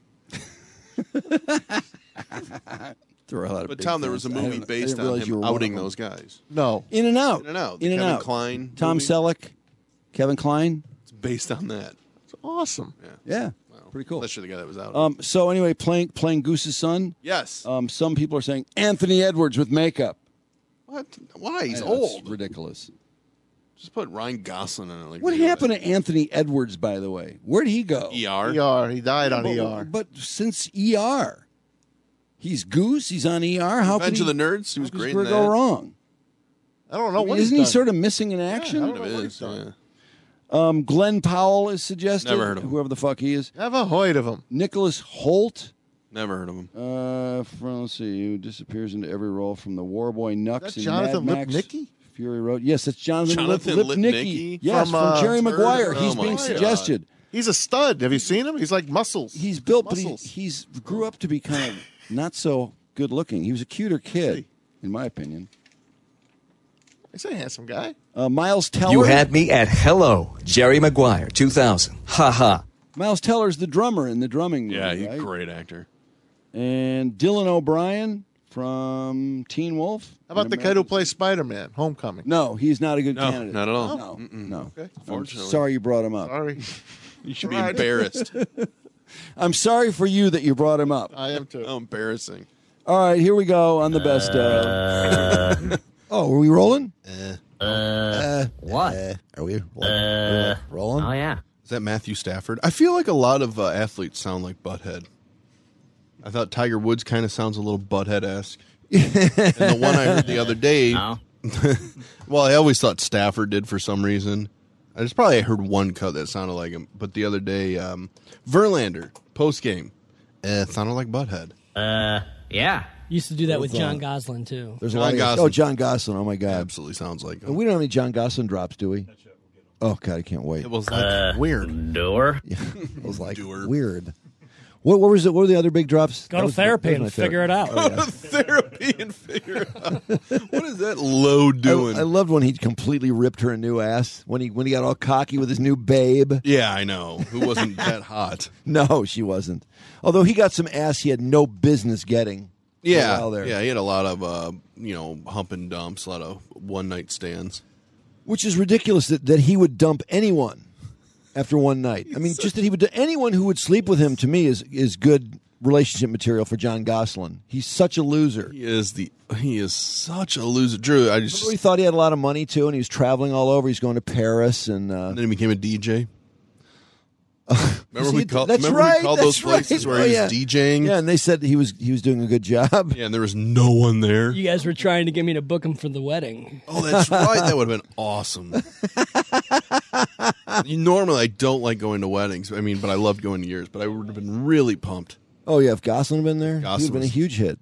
There were a lot of But big Tom, there was a fans. I movie didn't- I based didn't on realize you him were one outing of them. those guys. No. In and Out. In and Out, the In and Kevin Out. Kline Tom movie. Selleck, Kevin Kline. It's based on that. It's awesome. Yeah, Wow. pretty cool. That's the guy that was out. So anyway, playing Goose's son. Yes. Some people are saying Anthony Edwards with makeup. What? Why? He's I know, it's old. ridiculous. Just put Ryan Gosling in it. Like What they happened to Anthony Edwards, by the way? Where'd he go? ER. ER. He died on but, ER. But since ER, he's Goose. He's on ER. How could Revenge he, of the Nerds. He was how could great it in go that. wrong? I don't know I mean, what isn't he's he done. sort of missing in action? I don't know Kind what of he's is. done. Yeah. Glenn Powell is suggested. Never heard of him. Whoever the fuck he is. Never heard of him. Nicholas Holt. Never heard of him. Let's see, who disappears into every role from the Warboy Nux That in Jonathan Mad Max, Lipnicki? Fury Road. Yes, that's Jonathan Jonathan Lipnicki. Lipnicki? Yes, from Jerry Maguire. Oh He's my being God. suggested. He's a stud. Have you seen him? He's like muscles. He's built, but Muscles. he's grew up to be kind of not so good looking. He was a cuter kid, in my opinion. He's a handsome guy. Miles Teller. You had me at hello, Jerry Maguire, 2000. Ha ha. Miles Teller's the drummer in the drumming movie, Yeah, he's a right? great actor. And Dylan O'Brien from Teen Wolf. How about the kid who plays Spider-Man, Homecoming? No, he's not a good No, candidate. not at all. No, no. Okay. I'm sorry you brought him up. Sorry. You should be embarrassed. I'm sorry for you that you brought him up. I am too. How embarrassing. All right, here we go on the best of. Oh, are we rolling? What? Are we rolling? Oh, yeah. Is that Matthew Stafford? I feel like a lot of athletes sound like Butthead. I thought Tiger Woods kind of sounds a little Butthead-esque. And the one I heard the other day, well, I always thought Stafford did for some reason. I just probably heard one cut that sounded like him. But the other day, Verlander, post-game, sounded like Butthead. Yeah. Used to do that with John Gosling, too. There's John a lot Gosling. Oh, John Gosling. Oh, my God. Absolutely sounds like him. And we don't have any John Gosling drops, do we? Oh, God, I can't wait. It was like weird. Doer. It was like weird. What was it? What were the other big drops? Go to therapy and figure it out. Go to therapy and figure it out. What is that low doing? I loved when he completely ripped her a new ass. When he got all cocky with his new babe. Yeah, I know. Who wasn't that hot? No, she wasn't. Although he got some ass he had no business getting. Yeah, For a while there. yeah. He had a lot of hump and dumps, a lot of one night stands. Which is ridiculous that he would dump anyone after one night. I mean, just that he would do anyone who would sleep with him to me is good relationship material for John Gosling. He's such a loser. He is such a loser. Drew, Remember he thought he had a lot of money too, and he was traveling all over. He's going to Paris, and then he became a DJ. Remember See, we called that's remember right, we called that's those places right. where Oh, he yeah. was DJing? Yeah, and they said he was doing a good job. Yeah, and there was no one there. You guys were trying to get me to book him for the wedding. Oh, that's right. That would have been awesome. Normally, I don't like going to weddings. I mean, but I loved going to yours. But I would have been really pumped. Oh yeah, if Gosling had been there, he would have been a huge hit.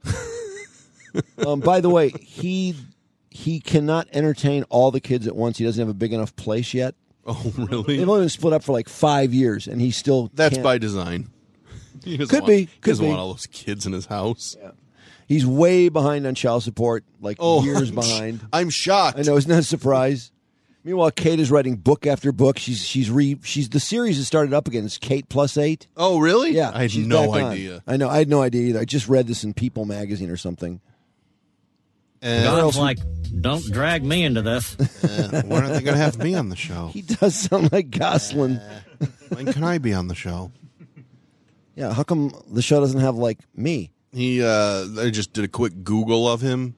By the way, he cannot entertain all the kids at once. He doesn't have a big enough place yet. Oh, really? They've only been split up for like 5 years, and he still That's can't. by design. He doesn't Could want- be. He Could doesn't be. want all those kids in his house. Yeah. He's way behind on child support, like years behind. I'm shocked. I know, isn't that a surprise? Meanwhile, Kate is writing book after book. She's the series has started up again. It's Kate plus 8. Oh, really? Yeah, I had she's no back on. idea. I know. I had no idea either. I just read this in People magazine or something. God's like, don't drag me into this. When are they going to have me on the show? He does sound like Gosling. When can I be on the show? Yeah, how come the show doesn't have like me? I just did a quick Google of him.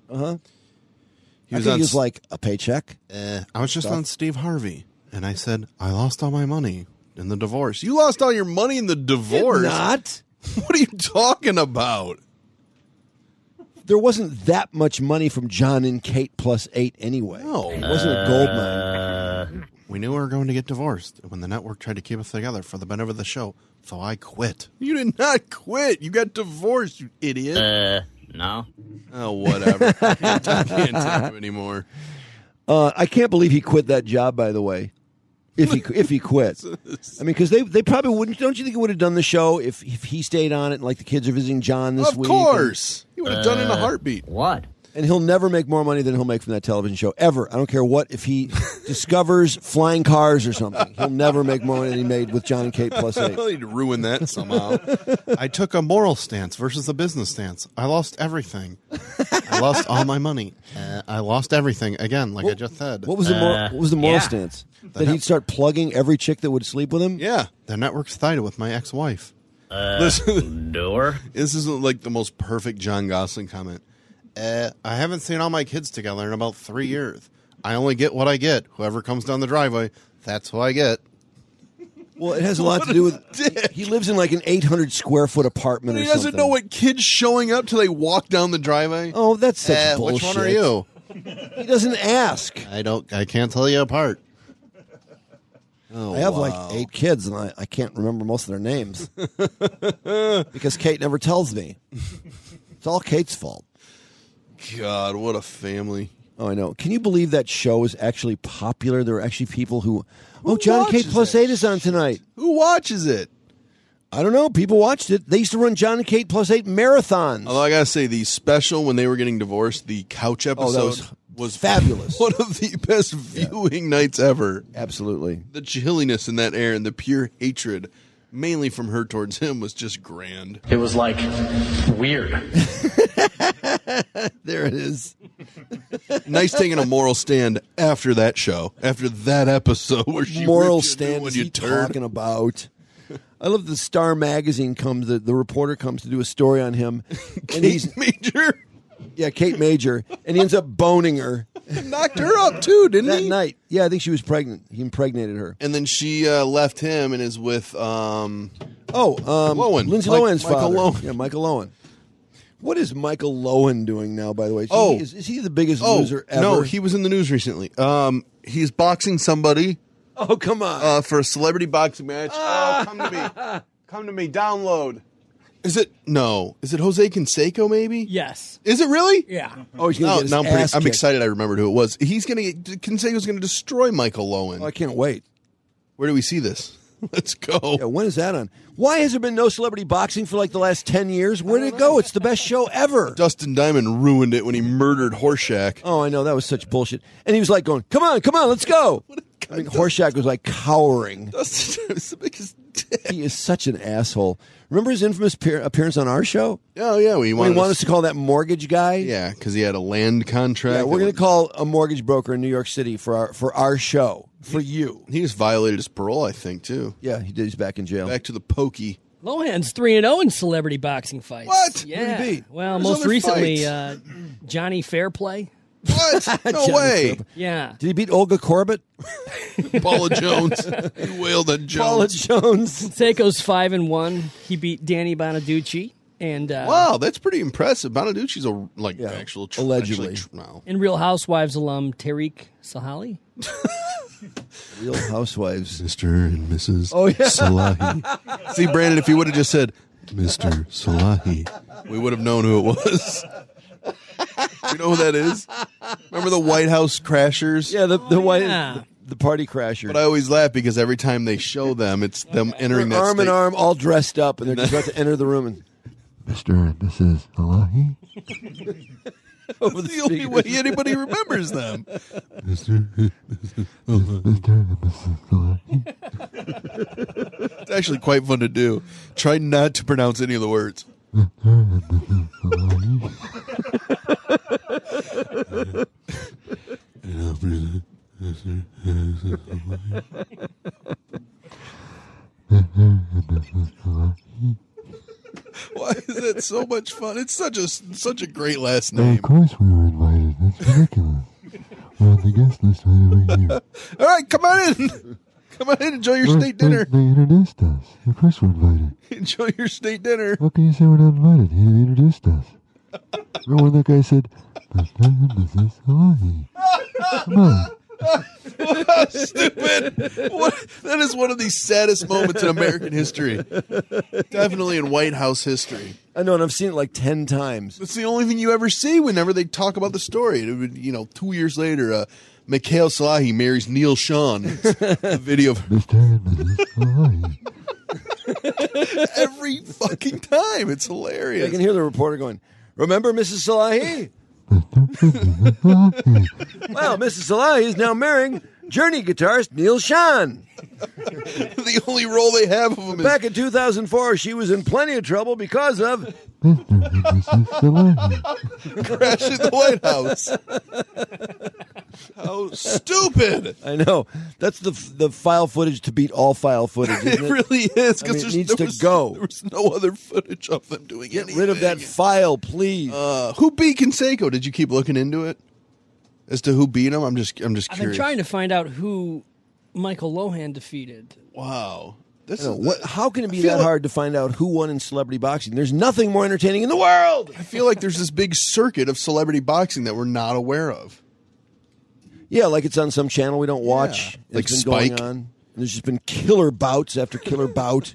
He was like a paycheck. I was just Stuff. on Steve Harvey, and I said I lost all my money in the divorce. You lost all your money in the divorce? Not. What are you talking about? There wasn't that much money from John and Kate plus 8 anyway. No. It wasn't a gold mine. We knew we were going to get divorced when the network tried to keep us together for the benefit of the show, so I quit. You did not quit. You got divorced, you idiot. No. Oh, whatever. I can't take him anymore. I can't believe he quit that job, by the way. If he quit. I mean, because they probably wouldn't. Don't you think he would have done the show if he stayed on it and like the kids are visiting John this week? Of course. He would have done it in a heartbeat. What? And he'll never make more money than he'll make from that television show, ever. I don't care what. If he discovers flying cars or something, he'll never make more money than he made with John and Kate plus 8. I need to ruin that somehow. I took a moral stance versus a business stance. I lost everything. I lost all my money. I lost everything again, like I just said. What was the moral stance? That he'd start plugging every chick that would sleep with him? Yeah, the network's sided with my ex-wife. Listen, Doer. This isn't like the most perfect John Gosling comment. I haven't seen all my kids together in about 3 years. I only get what I get. Whoever comes down the driveway, that's who I get. Well, it has a lot to do with. He lives in like an 800 square foot apartment He or doesn't something. know what kid's showing up till they walk down the driveway. Oh, that's such bullshit. Which one are you? He doesn't ask. I can't tell you apart. Oh, I have wow. like 8 kids, and I can't remember most of their names because Kate never tells me. It's all Kate's fault. God, what a family. Oh, I know. Can you believe that show is actually popular? There are actually people who John and Kate watches plus that 8 is on tonight. Who watches it? I don't know. People watched it. They used to run John and Kate plus 8 marathons. Although I gotta say, the special when they were getting divorced, the couch episode was fabulous. One of the best viewing nights ever. Absolutely. The chilliness in that air and the pure hatred, mainly from her towards him, was just grand. It was like weird. There it is. Nice taking a moral stand after that show, after that episode where she Moral ripped you stand when is you he turn. talking about? I love the Star magazine comes. The reporter comes to do a story on him, and he's Major. Yeah, Kate Major, and he ends up boning her. Knocked her up too, didn't that he? night? Yeah, I think she was pregnant. He impregnated her. And then she left him and is with Lohan, Lindsay Lindsay Lohan's Michael father. Lohan. Yeah, Michael Lohan. What is Michael Lohan doing now? By the way, is he the biggest loser ever? No, he was in the news recently. He's boxing somebody. Oh, come on. For a celebrity boxing match. Oh, come to me. Come to me. Download. Is it Jose Canseco, maybe? Yes. Is it really? Yeah. Oh, he's going to get his ass I'm kicked. excited I remembered who it was. Canseco's going to destroy Michael Lohan. Oh, I can't wait. Where do we see this? Let's go. Yeah, when is that on? Why has there been no celebrity boxing for like the last 10 years? Where did it go? It's the best show ever. Dustin Diamond ruined it when he murdered Horshack. Oh, I know. That was such bullshit. And he was like going, come on, let's go. I mean, Horshack was like cowering. Dustin Diamond's the biggest dick. He is such an asshole. Remember his infamous appearance on our show? Oh, yeah. When he wanted us to call that mortgage guy? Yeah, because he had a land contract. Yeah, we're going to call a mortgage broker in New York City for our show, for you. He just violated his parole, I think, too. Yeah, he did. He's back in jail. Back to the pokey. Lohan's 3-0 in celebrity boxing fights. What? Yeah. Who did he beat? Well, Where's most other recently, fights? Johnny Fairplay. What? No Johnny way. Fairplay. Yeah. Did he beat Olga Corbett? Paula Jones. He wailed on Jones. Paula Jones. Seiko's 5-1. He beat Danny Bonaducci. And Wow, that's pretty impressive. Bonaducci's actual allegedly. No. and Real Housewives alum Tariq Sahali. Real Housewives. Mr. and Mrs. Oh, yeah. Salahi. See, Brandon, if he would have just said, Mr. Salahi, we would have known who it was. You know who that is? Remember the White House Crashers? Yeah, the white, yeah. the party crasher. But I always laugh because every time they show them, it's them entering that arm in state. arm, all dressed up, and they're just about to enter the room. And Mr. and Mrs. Salahi. over It's the only way anybody remembers them. Mr. and Mrs. Salahi. It's actually quite fun to do. Try not to pronounce any of the words. Mr. and Mrs. Salahi. Why is that so much fun? It's such a great last Well, name. of course we were invited. That's ridiculous. We're on the guest list right over here. All right, come on in. Come on in, enjoy your state dinner. They introduced us. Of course we're invited. Enjoy your state dinner. How can you say we're not invited? He introduced us. Remember when that guy said, Mr. and Mrs. Salahi? Come on. Stupid. That is one of the saddest moments in American history. Definitely in White House history. I know, and I've seen it like 10 times. That's the only thing you ever see whenever they talk about the story. It would, 2 years later, Mikhail Salahi marries Neil Sean. The video of Mr. and Mrs. Salahi. every fucking time. It's hilarious. I can hear the reporter going, "Remember Mrs. Salahi? Well, Mrs. Salahi is now marrying Journey guitarist Neil Sean. The only role they have of him is Back in 2004, she was in plenty of trouble because of Mr. and Mrs. Salahi. crashing the White House. How stupid. I know. That's the file footage to beat all file footage. It Isn't it really is. I mean, Because it needs to go. There was no other footage of them doing Get anything. rid of that file, please. Who beat Canseco? Did you keep looking into it as to who beat him? I'm just curious. I've been trying to find out who Michael Lohan defeated. Wow. This I know. is How can it be feel that like- hard to find out who won in celebrity boxing? There's nothing more entertaining in the world. I feel like there's this big circuit of celebrity boxing that we're not aware of. Yeah, like it's on some channel we don't watch. Yeah. Like It's been going Spike. on. And there's just been killer bouts after killer bout.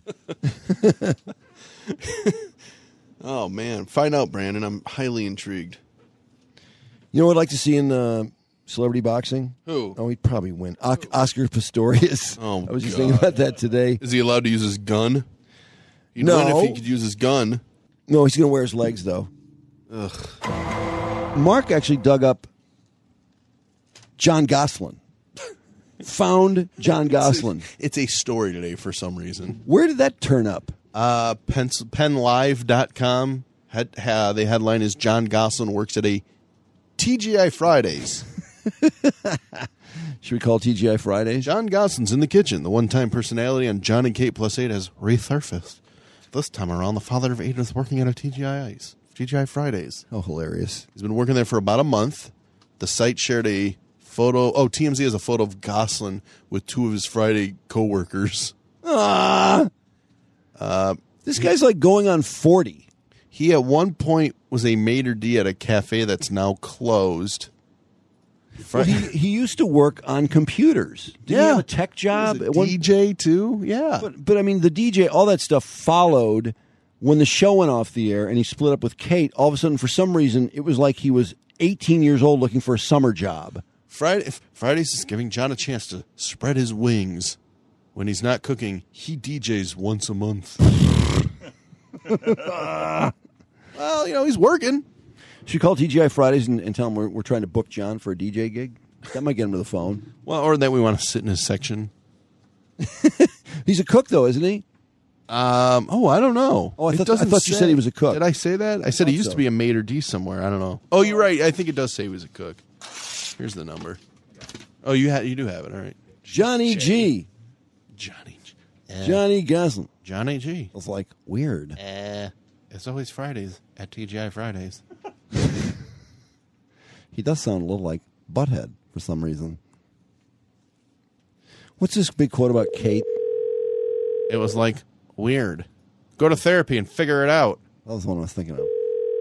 Oh man, find out, Brandon. I'm highly intrigued. You know what I'd like to see in celebrity boxing? Who? Oh, he'd probably win. Oscar Pistorius. Oh, I was just God. thinking about that today. Is he allowed to use his gun? He'd No. win if he could use his gun. No, he's going to wear his legs, though. Ugh. Mark actually dug up John Gosselin. Found John Gosselin. It's a story today for some reason. Where did that turn up? PennLive.com The headline is John Goslin works at a TGI Fridays. Should we call TGI Fridays? John Goslin's in the kitchen. The one-time personality on John and Kate Plus 8 has resurfaced. This time around, the father of 8 is working at a TGI Fridays. Oh, hilarious. He's been working there for about a month. The site shared a photo. Oh, TMZ has a photo of Goslin with 2 of his Friday co-workers. This guy's like going on 40. He at one point was a maitre d' at a cafe that's now closed. Well, he used to work on computers. Did he have a tech job? He was a DJ too? Yeah. But I mean, the DJ, all that stuff followed when the show went off the air and he split up with Kate. All of a sudden, for some reason, it was like he was 18 years old looking for a summer job. Fridays is giving John a chance to spread his wings. When he's not cooking, he DJs once a month. Well, he's working. Should we call TGI Fridays and tell them we're trying to book John for a DJ gig? That might get him to the phone. Well, or that we want to sit in his section. He's a cook, though, isn't he? I don't know. Oh, I thought you said he was a cook. Did I say that? I said he used to be a maitre d' somewhere. I don't know. Oh, you're right. I think it does say he was a cook. Here's the number. Oh, you do have it. All right. Johnny G. Johnny Goslin. Johnny G. It's like weird. It's always Fridays at TGI Fridays. He does sound a little like Butthead for some reason. What's this big quote about Kate? It was like weird. Go to therapy and figure it out. That was the one I was thinking of.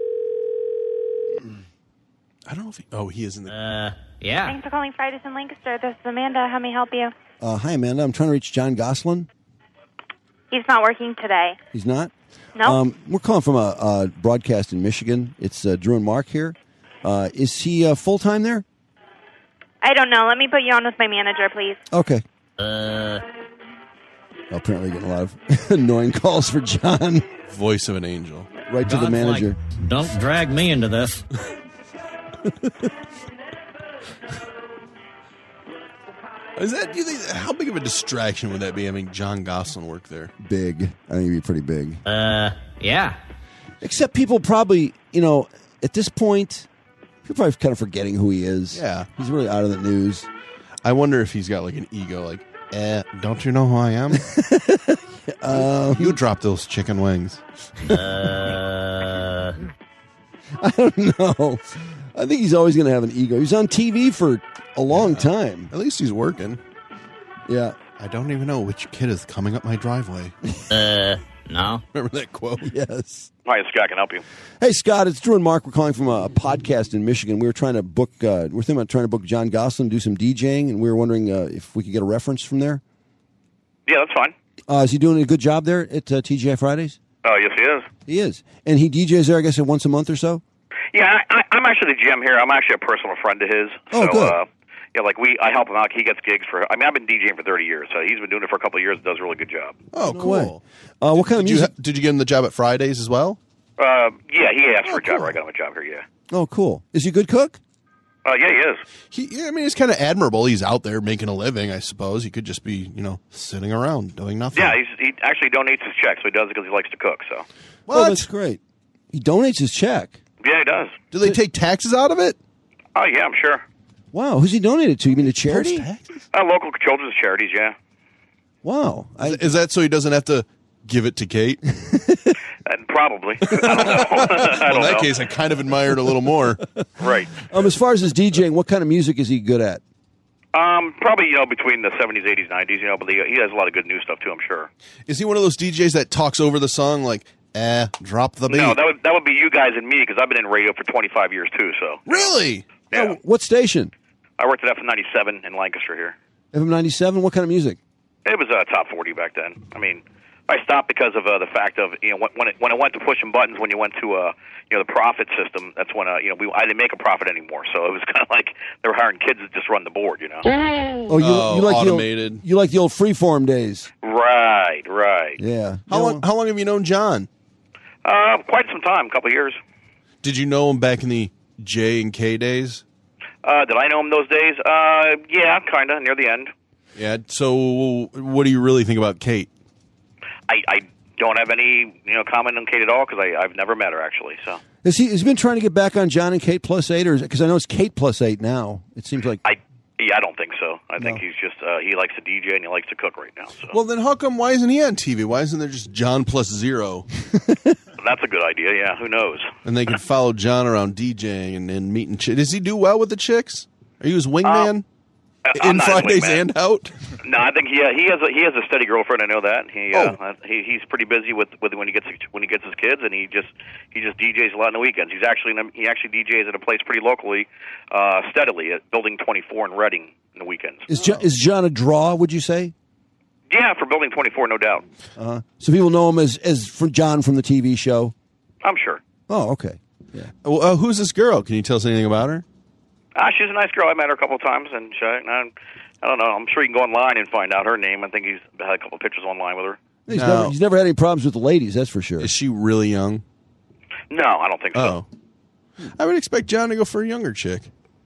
I don't know if he is in the... Yeah. Thanks for calling Fridays in Lancaster. This is Amanda. How may I help you? Hi, Amanda. I'm trying to reach John Goslin. He's not working today. He's not? No. We're calling from a broadcast in Michigan. It's Drew and Mark here. Is he full-time there? I don't know. Let me put you on with my manager, please. Okay. Apparently getting a lot of annoying calls for John. Voice of an angel. Right to the manager. Like, don't drag me into this. Do you think, how big of a distraction would that be having John Goslin work there? Big. I think it'd be pretty big. Yeah. Except people probably, at this point, people are probably kind of forgetting who he is. Yeah. He's really out of the news. I wonder if he's got like an ego, like, don't you know who I am? You drop those chicken wings. I don't know. I think he's always going to have an ego. He's on TV for a long time. At least he's working. Yeah. I don't even know which kid is coming up my driveway. No. Remember that quote? Yes. Hi, Scott. Can I help you? Hey, Scott. It's Drew and Mark. We're calling from a podcast in Michigan. We were trying to book. We're thinking about trying to book John Goslin, do some DJing, and we were wondering if we could get a reference from there. Yeah, that's fine. Is he doing a good job there at TGI Fridays? Oh, yes, he is. He is, and he DJs there, I guess, once a month or so. Yeah, I'm actually the GM here. I'm actually a personal friend of his. Oh, so, good. I help him out. He gets gigs for. I mean, I've been DJing for 30 years, so he's been doing it for a couple of years. And does a really good job. Oh, No cool. way. What kind of music? Did you get him the job at Fridays as well? Yeah, he asked for a job. Or I got him a job here. Yeah. Oh, cool. Is he a good cook? Yeah, he is. It's kind of admirable. He's out there making a living, I suppose. He could just be, sitting around doing nothing. Yeah, he actually donates his check, so he does it because he likes to cook. So. What? Oh, that's great. He donates his check. Yeah, he does. Do they take taxes out of it? Oh, yeah, I'm sure. Wow. Who's he donated to? You mean to charity? Local children's charities, yeah. Wow. Is that so he doesn't have to give it to Kate? Probably. I don't know. In that case, I kind of admire it a little more. Right. As far as his DJing, what kind of music is he good at? Probably, between the 70s, 80s, 90s, but he has a lot of good new stuff, too, I'm sure. Is he one of those DJs that talks over the song like, drop the beat? No, that would be you guys and me, because I've been in radio for 25 years, too, so. Really? Yeah. Oh, what station? I worked at FM 97 in Lancaster here. FM 97? What kind of music? It was top 40 back then. I mean, I stopped because of the fact of when it went to pushing buttons, when you went to the profit system. That's when I didn't make a profit anymore. So it was kind of like they were hiring kids to just run the board. Oh, you like automated. You like the old freeform days? Right. Yeah. How long have you known John? Quite some time, a couple of years. Did you know him back in the J and K days? Did I know him those days? Yeah, kind of near the end. Yeah. So, what do you really think about Kate? I Don't have any comment on Kate at all because I've never met her actually. So Has he been trying to get back on John and Kate plus 8, or because I know it's Kate plus 8 now? It seems like I don't think so. I think he's just he likes to DJ and he likes to cook right now. So Well, then why isn't he on TV? Why isn't there just John plus 0? that's a good idea. Yeah, who knows? And they can follow John around DJing and meeting chicks. Does he do well with the chicks? Are you his wingman? I'm In not his Fridays wingman. and out? No, I think he has a steady girlfriend. I know that he's pretty busy with when he gets his kids, and he just DJs a lot on the weekends. He actually DJs at a place pretty locally, steadily at Building 24 in Reading in the weekends. is John a draw? Would you say? Yeah, for Building 24, no doubt. So people know him as from John from the TV show. I'm sure. Oh, okay. Yeah. Well, who's this girl? Can you tell us anything about her? She's a nice girl. I met her a couple of times, and I don't know. I'm sure you can go online and find out her name. I think he's had a couple of pictures online with her. He's never had any problems with the ladies, that's for sure. Is she really young? No, I don't think so. Oh. I would expect John to go for a younger chick.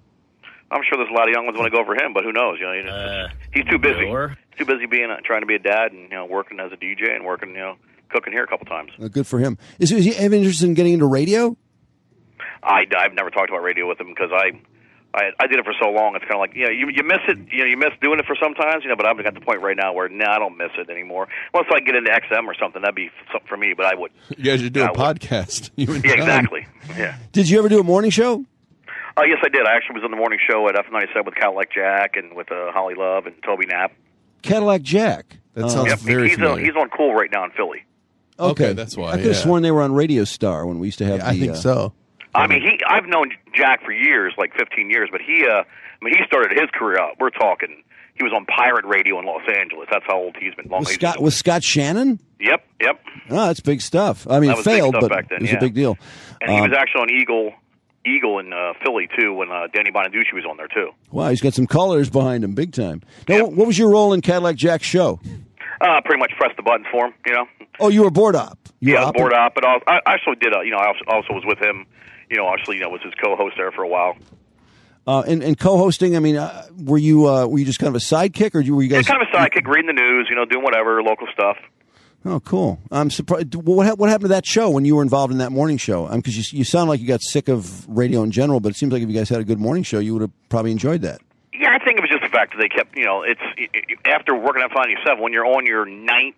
I'm sure there's a lot of young ones want to go for him, but who knows? He's too busy. Too busy trying to be a dad and working as a DJ and working cooking here a couple times. Good for him. Is he have interest in getting into radio? I've never talked about radio with him because I did it for so long. It's kind of like you miss it. You miss doing it for sometimes. But I'm at the point right now where I don't miss it anymore. Unless I get into XM or something, that'd be something for me. But I would. You guys should do a podcast. You and yeah, John. exactly. Yeah. Did you ever do a morning show? Yes, I did. I actually was on the morning show at F97 with Cadillac Jack and with Holly Love and Toby Knapp. Cadillac Jack. That sounds very familiar. He's on Cool right now in Philly. Okay, that's why. I could have sworn they were on Radio Star when we used to have. I think so. I mean, I've known Jack for years, like 15 years, but he started his career out. We're talking, he was on pirate radio in Los Angeles. That's how old he's been. With Scott Shannon? Yep. Oh, that's big stuff. I mean, that it failed, big stuff but back then, it was a big deal. And he was actually on Eagle in Philly, too, when Danny Bonaducci was on there, too. Wow, he's got some colors behind him, big time. Now, what was your role in Cadillac Jack's show? Pretty much press the buttons for him, Oh, you were board op. I was board op, but I also did, I also was with him, obviously, was his co-host there for a while. And co-hosting, I mean, were you just kind of a sidekick, or were you guys kind of a sidekick, reading the news, doing whatever, local stuff. Oh, cool. I'm surprised. What happened to that show when you were involved in that morning show? Because you sound like you got sick of radio in general, but it seems like if you guys had a good morning show, you would have probably enjoyed that. Yeah, I think it was just the fact that they kept, it's after working at 597, when you're on your ninth,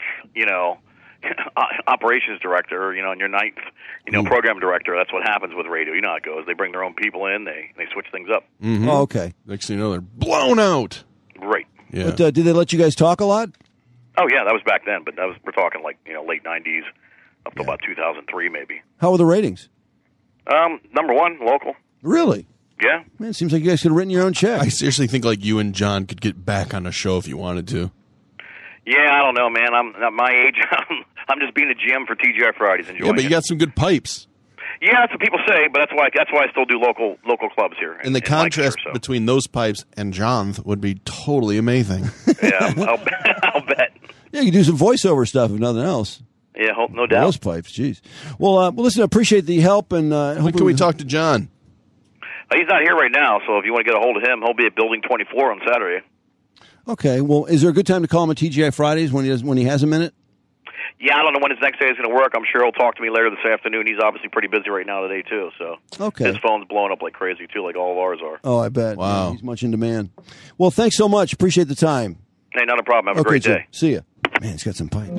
operations director, and your ninth, program director, that's what happens with radio. You know how it goes. They bring their own people in, they switch things up. Mm-hmm. Oh, okay. Next thing you know, they're blown out. Right. Yeah. But did they let you guys talk a lot? Oh, yeah, that was back then, but we're talking like, late 90s up to about 2003 maybe. How were the ratings? Number one, local. Really? Yeah. Man, it seems like you guys could have written your own check. I seriously think like you and John could get back on a show if you wanted to. Yeah, I don't know, man. I'm at my age. I'm just being a GM for TGI Fridays, enjoying Yeah, but you got some good pipes. Yeah, that's what people say, but that's why I still do local clubs here. And the contrast between those pipes and John's would be totally amazing. Yeah, I'll bet. Yeah, you can do some voiceover stuff if nothing else. Yeah, no doubt. Those pipes, jeez. Well, listen, I appreciate the help. And when can we talk to John? He's not here right now, so if you want to get a hold of him, he'll be at Building 24 on Saturday. Okay. Well, is there a good time to call him at TGI Fridays when he has a minute? Yeah, I don't know when his next day is going to work. I'm sure he'll talk to me later this afternoon. He's obviously pretty busy right now today, too. So okay. His phone's blowing up like crazy, too, like all of ours are. Oh, I bet. Wow. Yeah, he's much in demand. Well, thanks so much. Appreciate the time. Hey, not a problem. Have a great day. See ya. Man, he's got some pipes.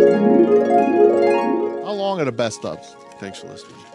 How long are the best ofs? Thanks for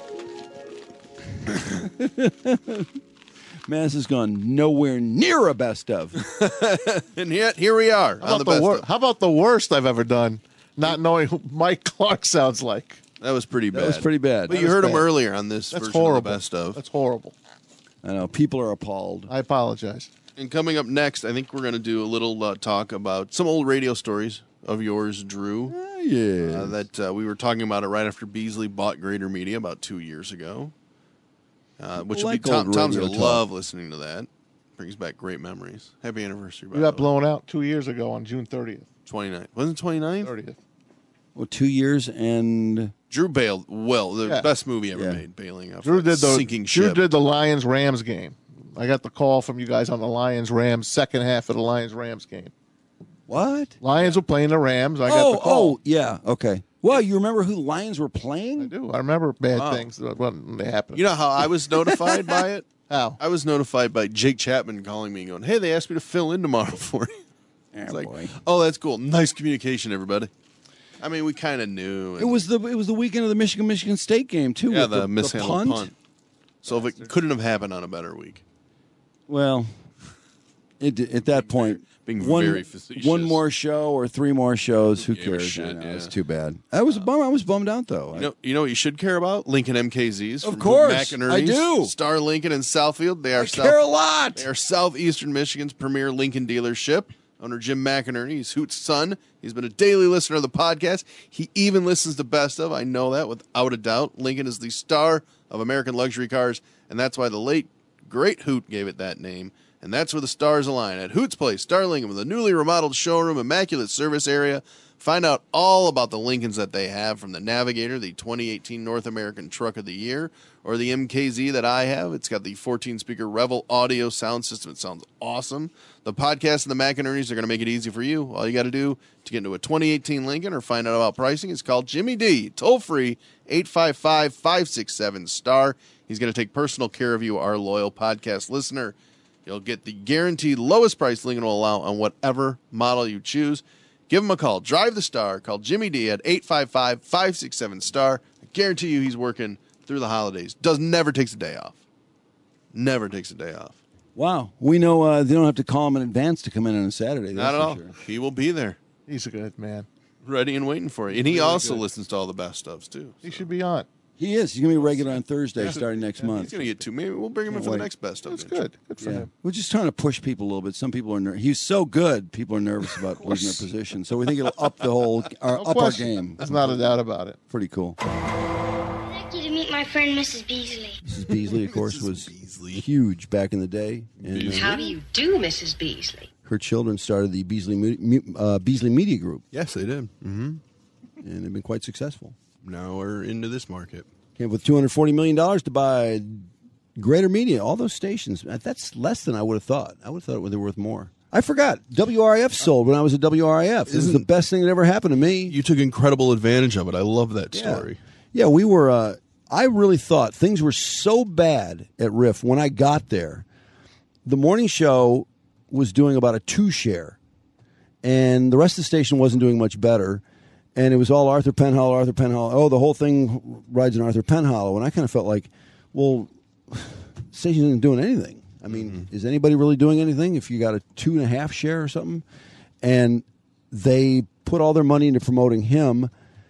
listening. Man, this has gone nowhere near a best of. And yet, here we are. How about the worst I've ever done? Not knowing who Mike Clark sounds like. That was pretty bad. That was pretty bad. But you heard him earlier on this version horrible. of the best of. That's horrible. I know. People are appalled. I apologize. And coming up next, I think we're going to do a little talk about some old radio stories of yours, Drew. Yeah. That we were talking about it right after Beasley bought Greater Media about 2 years ago. Which would be Tom's going to love listening to that. Brings back great memories. Happy anniversary. We got blown out 2 years ago on June 30th. 29th. Wasn't it 29th? 30th. Well, 2 years and... Drew bailed. Well, the best movie ever made, bailing out. Drew did sinking ship. Drew did the Lions-Rams game. I got the call from you guys on the Lions-Rams, second half of the Lions-Rams game. What? Lions were playing the Rams. I got the call. Oh, yeah. Okay. Well, you remember who Lions were playing? I do. I remember bad things when they happened. You know how I was notified by it? How? I was notified by Jake Chapman calling me and going, hey, they asked me to fill in tomorrow for you. It's like, oh, that's cool. Nice communication, everybody. I mean, we kind of knew. It was the weekend of the Michigan State game, too. Yeah, with the mishandled punt. So if it couldn't have happened on a better week. Well, at that point, being very facetious. One more show or 3 more shows, who gave a cares? shit, yeah. It's too bad. I was bummed. I was bummed out though. You know what you should care about? Lincoln MKZs. Of course, McInerney's, I do. Star Lincoln in Southfield. They are care a lot. They are Southeastern Michigan's premier Lincoln dealership. Owner Jim McInerney, he's Hoot's son. He's been a daily listener of the podcast. He even listens to Best Of. I know that without a doubt. Lincoln is the star of American luxury cars, and that's why the late, great Hoot gave it that name. And that's where the stars align. At Hoot's Place, Star Lincoln, with a newly remodeled showroom, immaculate service area. Find out all about the Lincolns that they have, from the Navigator, the 2018 North American Truck of the Year, or the MKZ that I have. It's got the 14-speaker Revel audio sound system. It sounds awesome. The podcast and the McInerneys are going to make it easy for you. All you got to do to get into a 2018 Lincoln or find out about pricing is call Jimmy D. Toll-free, 855-567-STAR. He's going to take personal care of you, our loyal podcast listener. You'll get the guaranteed lowest price Lincoln will allow on whatever model you choose. Give him a call. Drive the Star. Call Jimmy D at 855-567-STAR. I guarantee you he's working through the holidays. Never takes a day off. Never takes a day off. Wow. We know they don't have to call him in advance to come in on a Saturday. Not at all. Sure. He will be there. He's a good man. Ready and waiting for you. And he also listens to all the best stuffs, too. He should be on. He is. He's going to be regular on Thursday starting next month. He's going to get 2. Maybe we'll bring him in for the next best stuff. That's good. Good for him. We're just trying to push people a little bit. Some people are he's so good, people are nervous about losing their position. So we think it'll up our game. There's not a doubt about it. Pretty cool. I'd like you to meet my friend, Mrs. Beasley. Mrs. Beasley, of course, was huge back in the day. And, How do you do, Mrs. Beasley? her children started the Beasley Media Group. Yes, they did. Mm-hmm. And they've been quite successful. Now we're into this market. Came with $240 million to buy Greater Media, all those stations. That's less than I would have thought. I would have thought they were worth more. I forgot. WRIF sold when I was at WRIF. It was the best thing that ever happened to me. You took incredible advantage of it. I love that story. Yeah, we were... I really thought things were so bad at RIF when I got there. The morning show was doing about a 2 share, and the rest of the station wasn't doing much better. And it was all Arthur Penhollow. Oh, the whole thing rides in Arthur Penhollow. And I kind of felt like, well, the station isn't doing anything. I mean, is anybody really doing anything if you got a 2.5 share or something? And they put all their money into promoting him.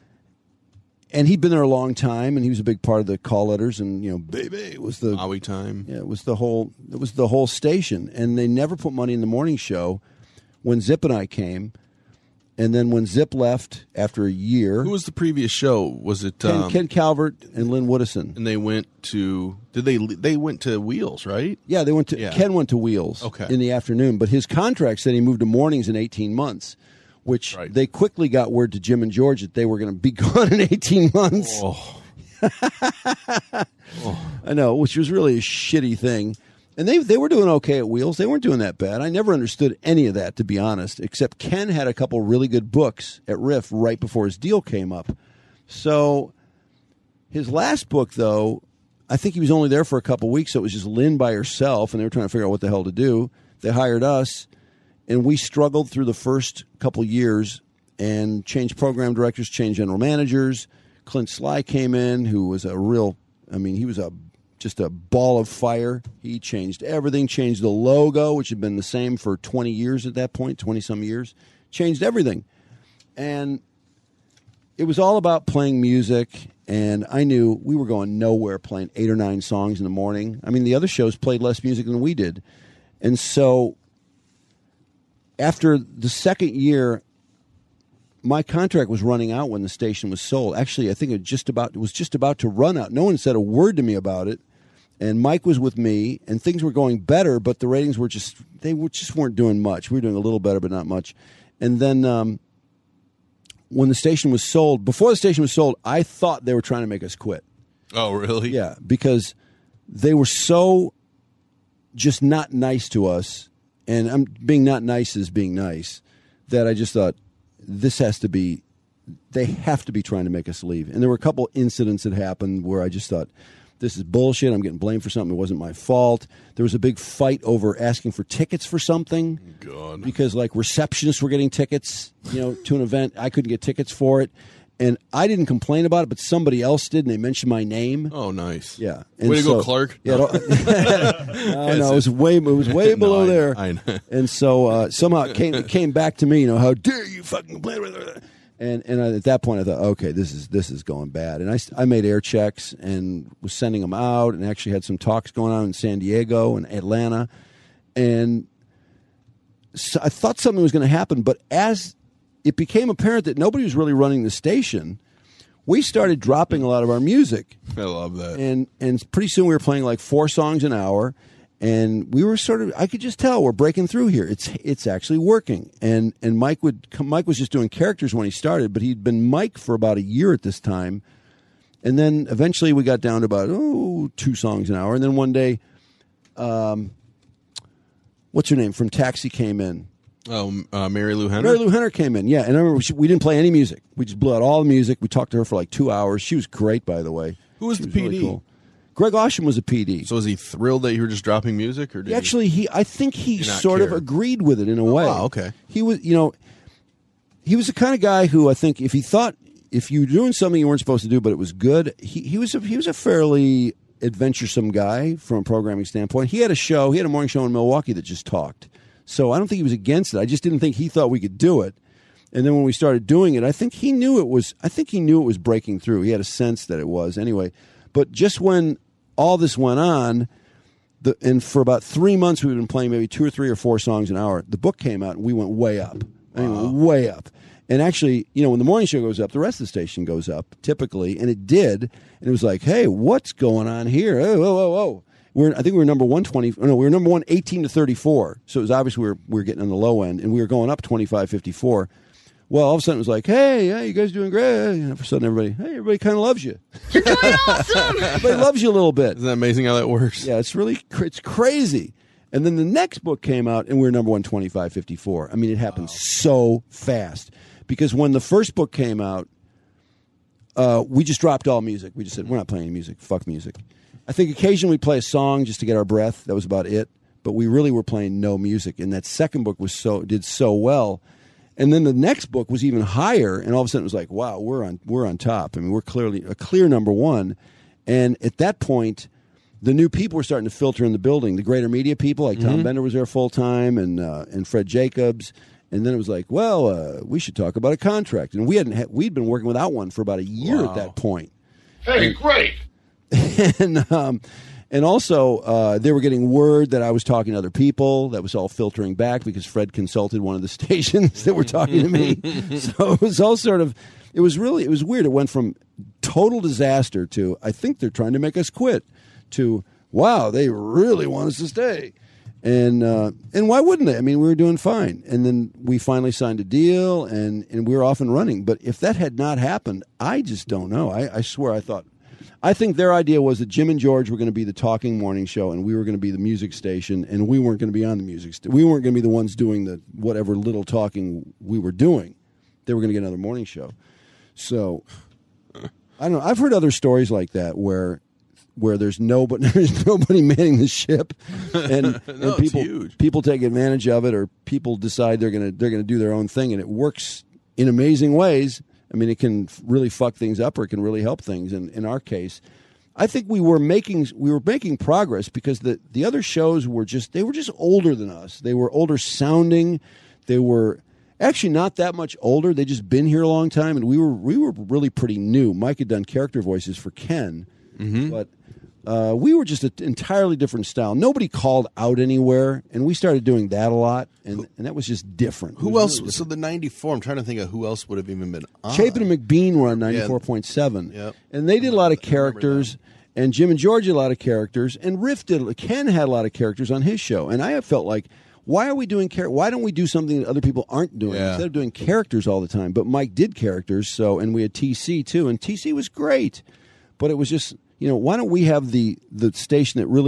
And he'd been there a long time, and he was a big part of the call letters. And baby, it was the Maui time. Yeah, it was the whole station. And they never put money in the morning show. When Zip and I came. And then when Zip left after a year... Who was the previous show? Was it... Ken Calvert and Lynn Woodison. And they went to... They went to Wheels, right? Yeah, they went to... Yeah. Ken went to Wheels in the afternoon. But his contract said he moved to mornings in 18 months, which they quickly got word to Jim and George that they were going to be gone in 18 months. Oh. I know, which was really a shitty thing. And they were doing okay at Wheels. They weren't doing that bad. I never understood any of that, to be honest, except Ken had a couple really good books at Riff right before his deal came up. So his last book, though, I think he was only there for a couple weeks, so it was just Lynn by herself, and they were trying to figure out what the hell to do. They hired us, and we struggled through the first couple years and changed program directors, changed general managers. Clint Sly came in, who was he was just a ball of fire. He changed everything, changed the logo, which had been the same for 20 years at that point, 20-some years. Changed everything. And it was all about playing music, and I knew we were going nowhere playing 8 or 9 songs in the morning. I mean, the other shows played less music than we did. And so after the second year, my contract was running out when the station was sold. Actually, I think it was just about to run out. No one said a word to me about it. And Mike was with me, and things were going better, but the ratings were just weren't doing much. We were doing a little better, but not much. And then when the station was sold, before the station was sold, I thought they were trying to make us quit. Oh, really? Yeah, because they were so just not nice to us, and being not nice is being nice, that I just thought, this has to be they have to be trying to make us leave. And there were a couple incidents that happened where I just thought, this is bullshit. I'm getting blamed for something. It wasn't my fault. There was a big fight over asking for tickets for something. God. Because like receptionists were getting tickets, to an event. I couldn't get tickets for it. And I didn't complain about it, but somebody else did, and they mentioned my name. Oh, nice. Yeah. Way to go, Clark. Yeah, no, it was way below there. I know. And so somehow it came back to me, how dare you fucking complain about it. And at that point, I thought, okay, this is going bad. And I made air checks and was sending them out, and actually had some talks going on in San Diego and Atlanta. And so I thought something was going to happen, but as it became apparent that nobody was really running the station, we started dropping a lot of our music. I love that. And pretty soon we were playing like 4 songs an hour. And we were I could just tell we're breaking through here. It's actually working. And Mike was just doing characters when he started, but he'd been Mike for about a year at this time. And then eventually we got down to about 2 songs an hour. And then one day, what's her name from Taxi came in. Oh, Mary Lou Henner? Mary Lou Henner came in, yeah. And I remember we didn't play any music. We just blew out all the music. We talked to her for like 2 hours. She was great, by the way. Who was the PD? Really cool. Greg Osham was a PD. So was he thrilled that you were just dropping music, or did I think he sort of agreed with it in a way. Wow, okay. He was, he was the kind of guy who I think if you were doing something you weren't supposed to do, but it was good, he was a fairly adventuresome guy from a programming standpoint. He had a morning show in Milwaukee that just talked. So I don't think he was against it. I just didn't think he thought we could do it. And then when we started doing it, I think he knew it was breaking through. He had a sense that it was anyway. But just when all this went on, and for about 3 months we've been playing maybe 2 or 3 or 4 songs an hour. The book came out and we went way up. Way up. And actually, when the morning show goes up, the rest of the station goes up typically, and it did. And it was like, hey, what's going on here? Oh. I think we were number 120. No, we were number 1 18 to 34. So it was obvious we were getting on the low end, and we were going up 25-54. Well, all of a sudden it was like, hey, you guys doing great. And all of a sudden everybody kind of loves you. You're doing awesome. Everybody loves you a little bit. Isn't that amazing how that works? Yeah, it's crazy. And then the next book came out, and we were number 1 25-54. I mean, it happened so fast. Because when the first book came out, we just dropped all music. We just said, we're not playing any music. Fuck music. I think occasionally we'd play a song just to get our breath. That was about it. But we really were playing no music. And that second book did so well. And then the next book was even higher, and all of a sudden it was like, wow, we're on top. I mean, we're clearly a clear number 1. And at that point, the new people were starting to filter in the building. The greater media people, like Tom Bender was there full time, and Fred Jacobs. And then it was like, well, we should talk about a contract. And we'd been working without one for about a year at that point. Hey, great. And also, they were getting word that I was talking to other people. That was all filtering back because Fred consulted one of the stations that were talking to me. So it was all it was weird. It went from total disaster to, I think they're trying to make us quit, to, wow, they really want us to stay. And why wouldn't they? I mean, we were doing fine. And then we finally signed a deal, and we were off and running. But if that had not happened, I just don't know. I swear I think their idea was that Jim and George were going to be the talking morning show, and we were going to be the music station, and we weren't going to be on the music station. We weren't going to be the ones doing the whatever little talking we were doing. They were going to get another morning show. So, I don't know. I've heard other stories like that where there's nobody manning the ship, and people take advantage of it, or people decide they're going to do their own thing, and it works in amazing ways. I mean, it can really fuck things up, or it can really help things. And in our case, I think we were making progress because the other shows were just older than us. They were older sounding. They were actually not that much older. They just been here a long time, and we were really pretty new. Mike had done character voices for Ken, but we were just an entirely different style. Nobody called out anywhere, and we started doing that a lot, and that was just different. Who else? Really so the 94, I'm trying to think of who else would have even been on. Chapin and McBean were on 94.7, Yep. And they did a lot of characters, and Jim and George did a lot of characters, and Ken had a lot of characters on his show, and I have felt like, why are we doing why don't we do something that other people aren't doing instead of doing characters all the time? But Mike did characters, and we had TC too, and TC was great, but it was just, why don't we have the station that really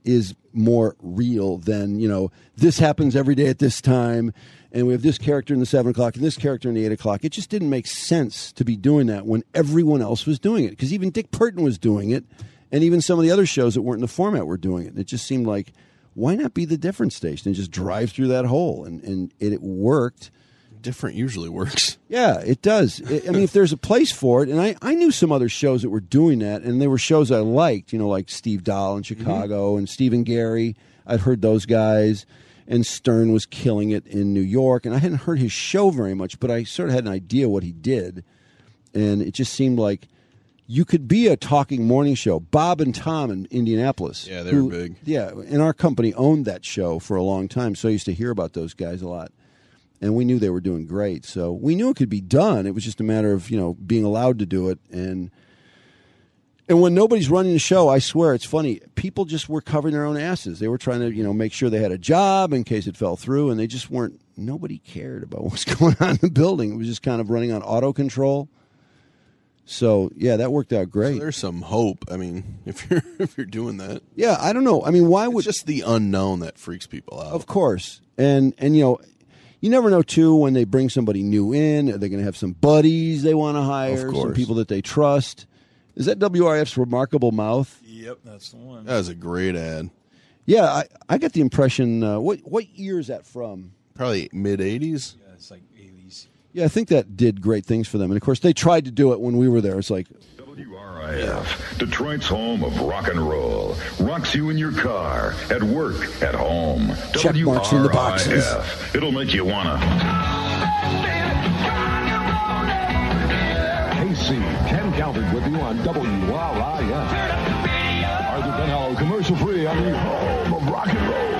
is more real than, this happens every day at this time, and we have this character in the 7 o'clock and this character in the 8 o'clock. It just didn't make sense to be doing that when everyone else was doing it, because even Dick Purton was doing it, and even some of the other shows that weren't in the format were doing it. And it just seemed like, why not be the different station and just drive through that hole? And it worked. Different usually works. Yeah, it does. If there's a place for it, and I knew some other shows that were doing that, and they were shows I liked, like Steve Dahl in Chicago and Stephen Gary. I'd heard those guys, and Stern was killing it in New York, and I hadn't heard his show very much, but I sort of had an idea what he did, and it just seemed like you could be a talking morning show. Bob and Tom in Indianapolis. Yeah, they were big. Yeah, and our company owned that show for a long time, so I used to hear about those guys a lot. And we knew they were doing great. So we knew it could be done. It was just a matter of, being allowed to do it. And when nobody's running the show, I swear, it's funny, people just were covering their own asses. They were trying to, make sure they had a job in case it fell through, and they just weren't, nobody cared about what's going on in the building. It was just kind of running on auto control. So, yeah, that worked out great. So there's some hope. If you're doing that. Yeah, I don't know. Why would... It's just the unknown that freaks people out. Of course. And you never know, too, when they bring somebody new in. Are they going to have some buddies they want to hire? Of course. Some people that they trust? Is that WRF's Remarkable Mouth? Yep, that's the one. That was a great ad. Yeah, I got the impression, what year is that from? Probably mid-'80s. Yeah, it's like 80s. Yeah, I think that did great things for them. And, of course, they tried to do it when we were there. It's like... WRIF, Detroit's home of rock and roll. Rocks you in your car, at work, at home. Check marks in the boxes. WRIF. It'll make you wanna. KC, Ken Calvert with you on WRIF. Arthur Penhallow, commercial free on the home of rock and roll.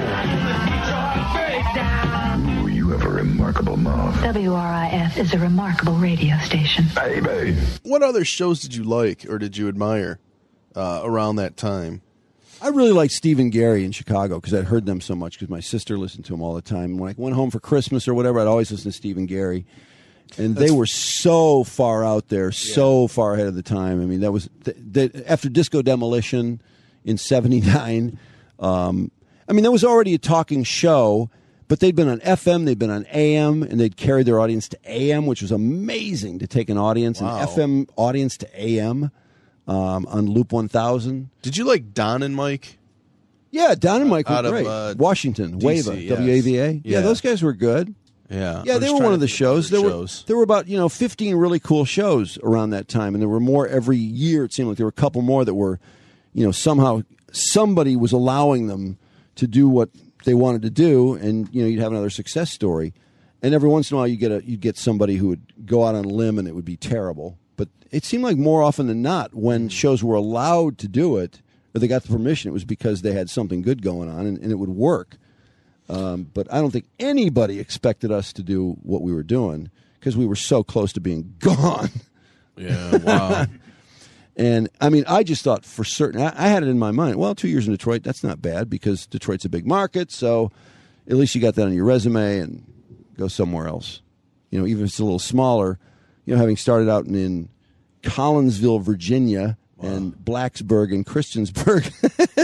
Ooh, you have a remarkable mouth. WRIF is a remarkable radio station. Baby. What other shows did you like or did you admire around that time? I really liked Stephen Gary in Chicago because I'd heard them so much because my sister listened to him all the time. When I went home for Christmas or whatever, I'd always listen to Stephen Gary. And they were so far out there, so far ahead of the time. That was after Disco Demolition in '79. That was already a talking show, but they'd been on FM, they'd been on AM, and they'd carried their audience to AM, which was amazing to take an audience, an FM audience to AM on Loop 1000. Did you like Don and Mike? Yeah, Don and Mike were Out of, great. Washington, DC, WAVA, yes. WAVA. Yeah, those guys were good. Yeah, Yeah, they were one of the shows. There were about 15 really cool shows around that time, and there were more every year. It seemed like there were a couple more that were, somehow somebody was allowing them to do what they wanted to do, and you'd have another success story. And every once in a while, you'd get somebody who would go out on a limb, and it would be terrible. But it seemed like more often than not, when shows were allowed to do it, or they got the permission, it was because they had something good going on, and it would work. But I don't think anybody expected us to do what we were doing because we were so close to being gone. Yeah, wow. And, I just thought for certain, I had it in my mind, 2 years in Detroit, that's not bad because Detroit's a big market, so at least you got that on your resume and go somewhere else. Even if it's a little smaller, having started out in Collinsville, Virginia, and Blacksburg and Christiansburg,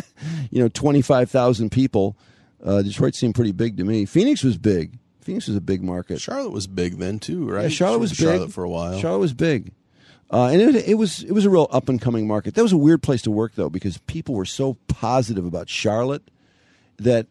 25,000 people. Detroit seemed pretty big to me. Phoenix was big. Phoenix was a big market. Charlotte was big then too, right? Yeah, Charlotte was big. Charlotte for a while. Charlotte was big, and it was a real up and coming market. That was a weird place to work though because people were so positive about Charlotte that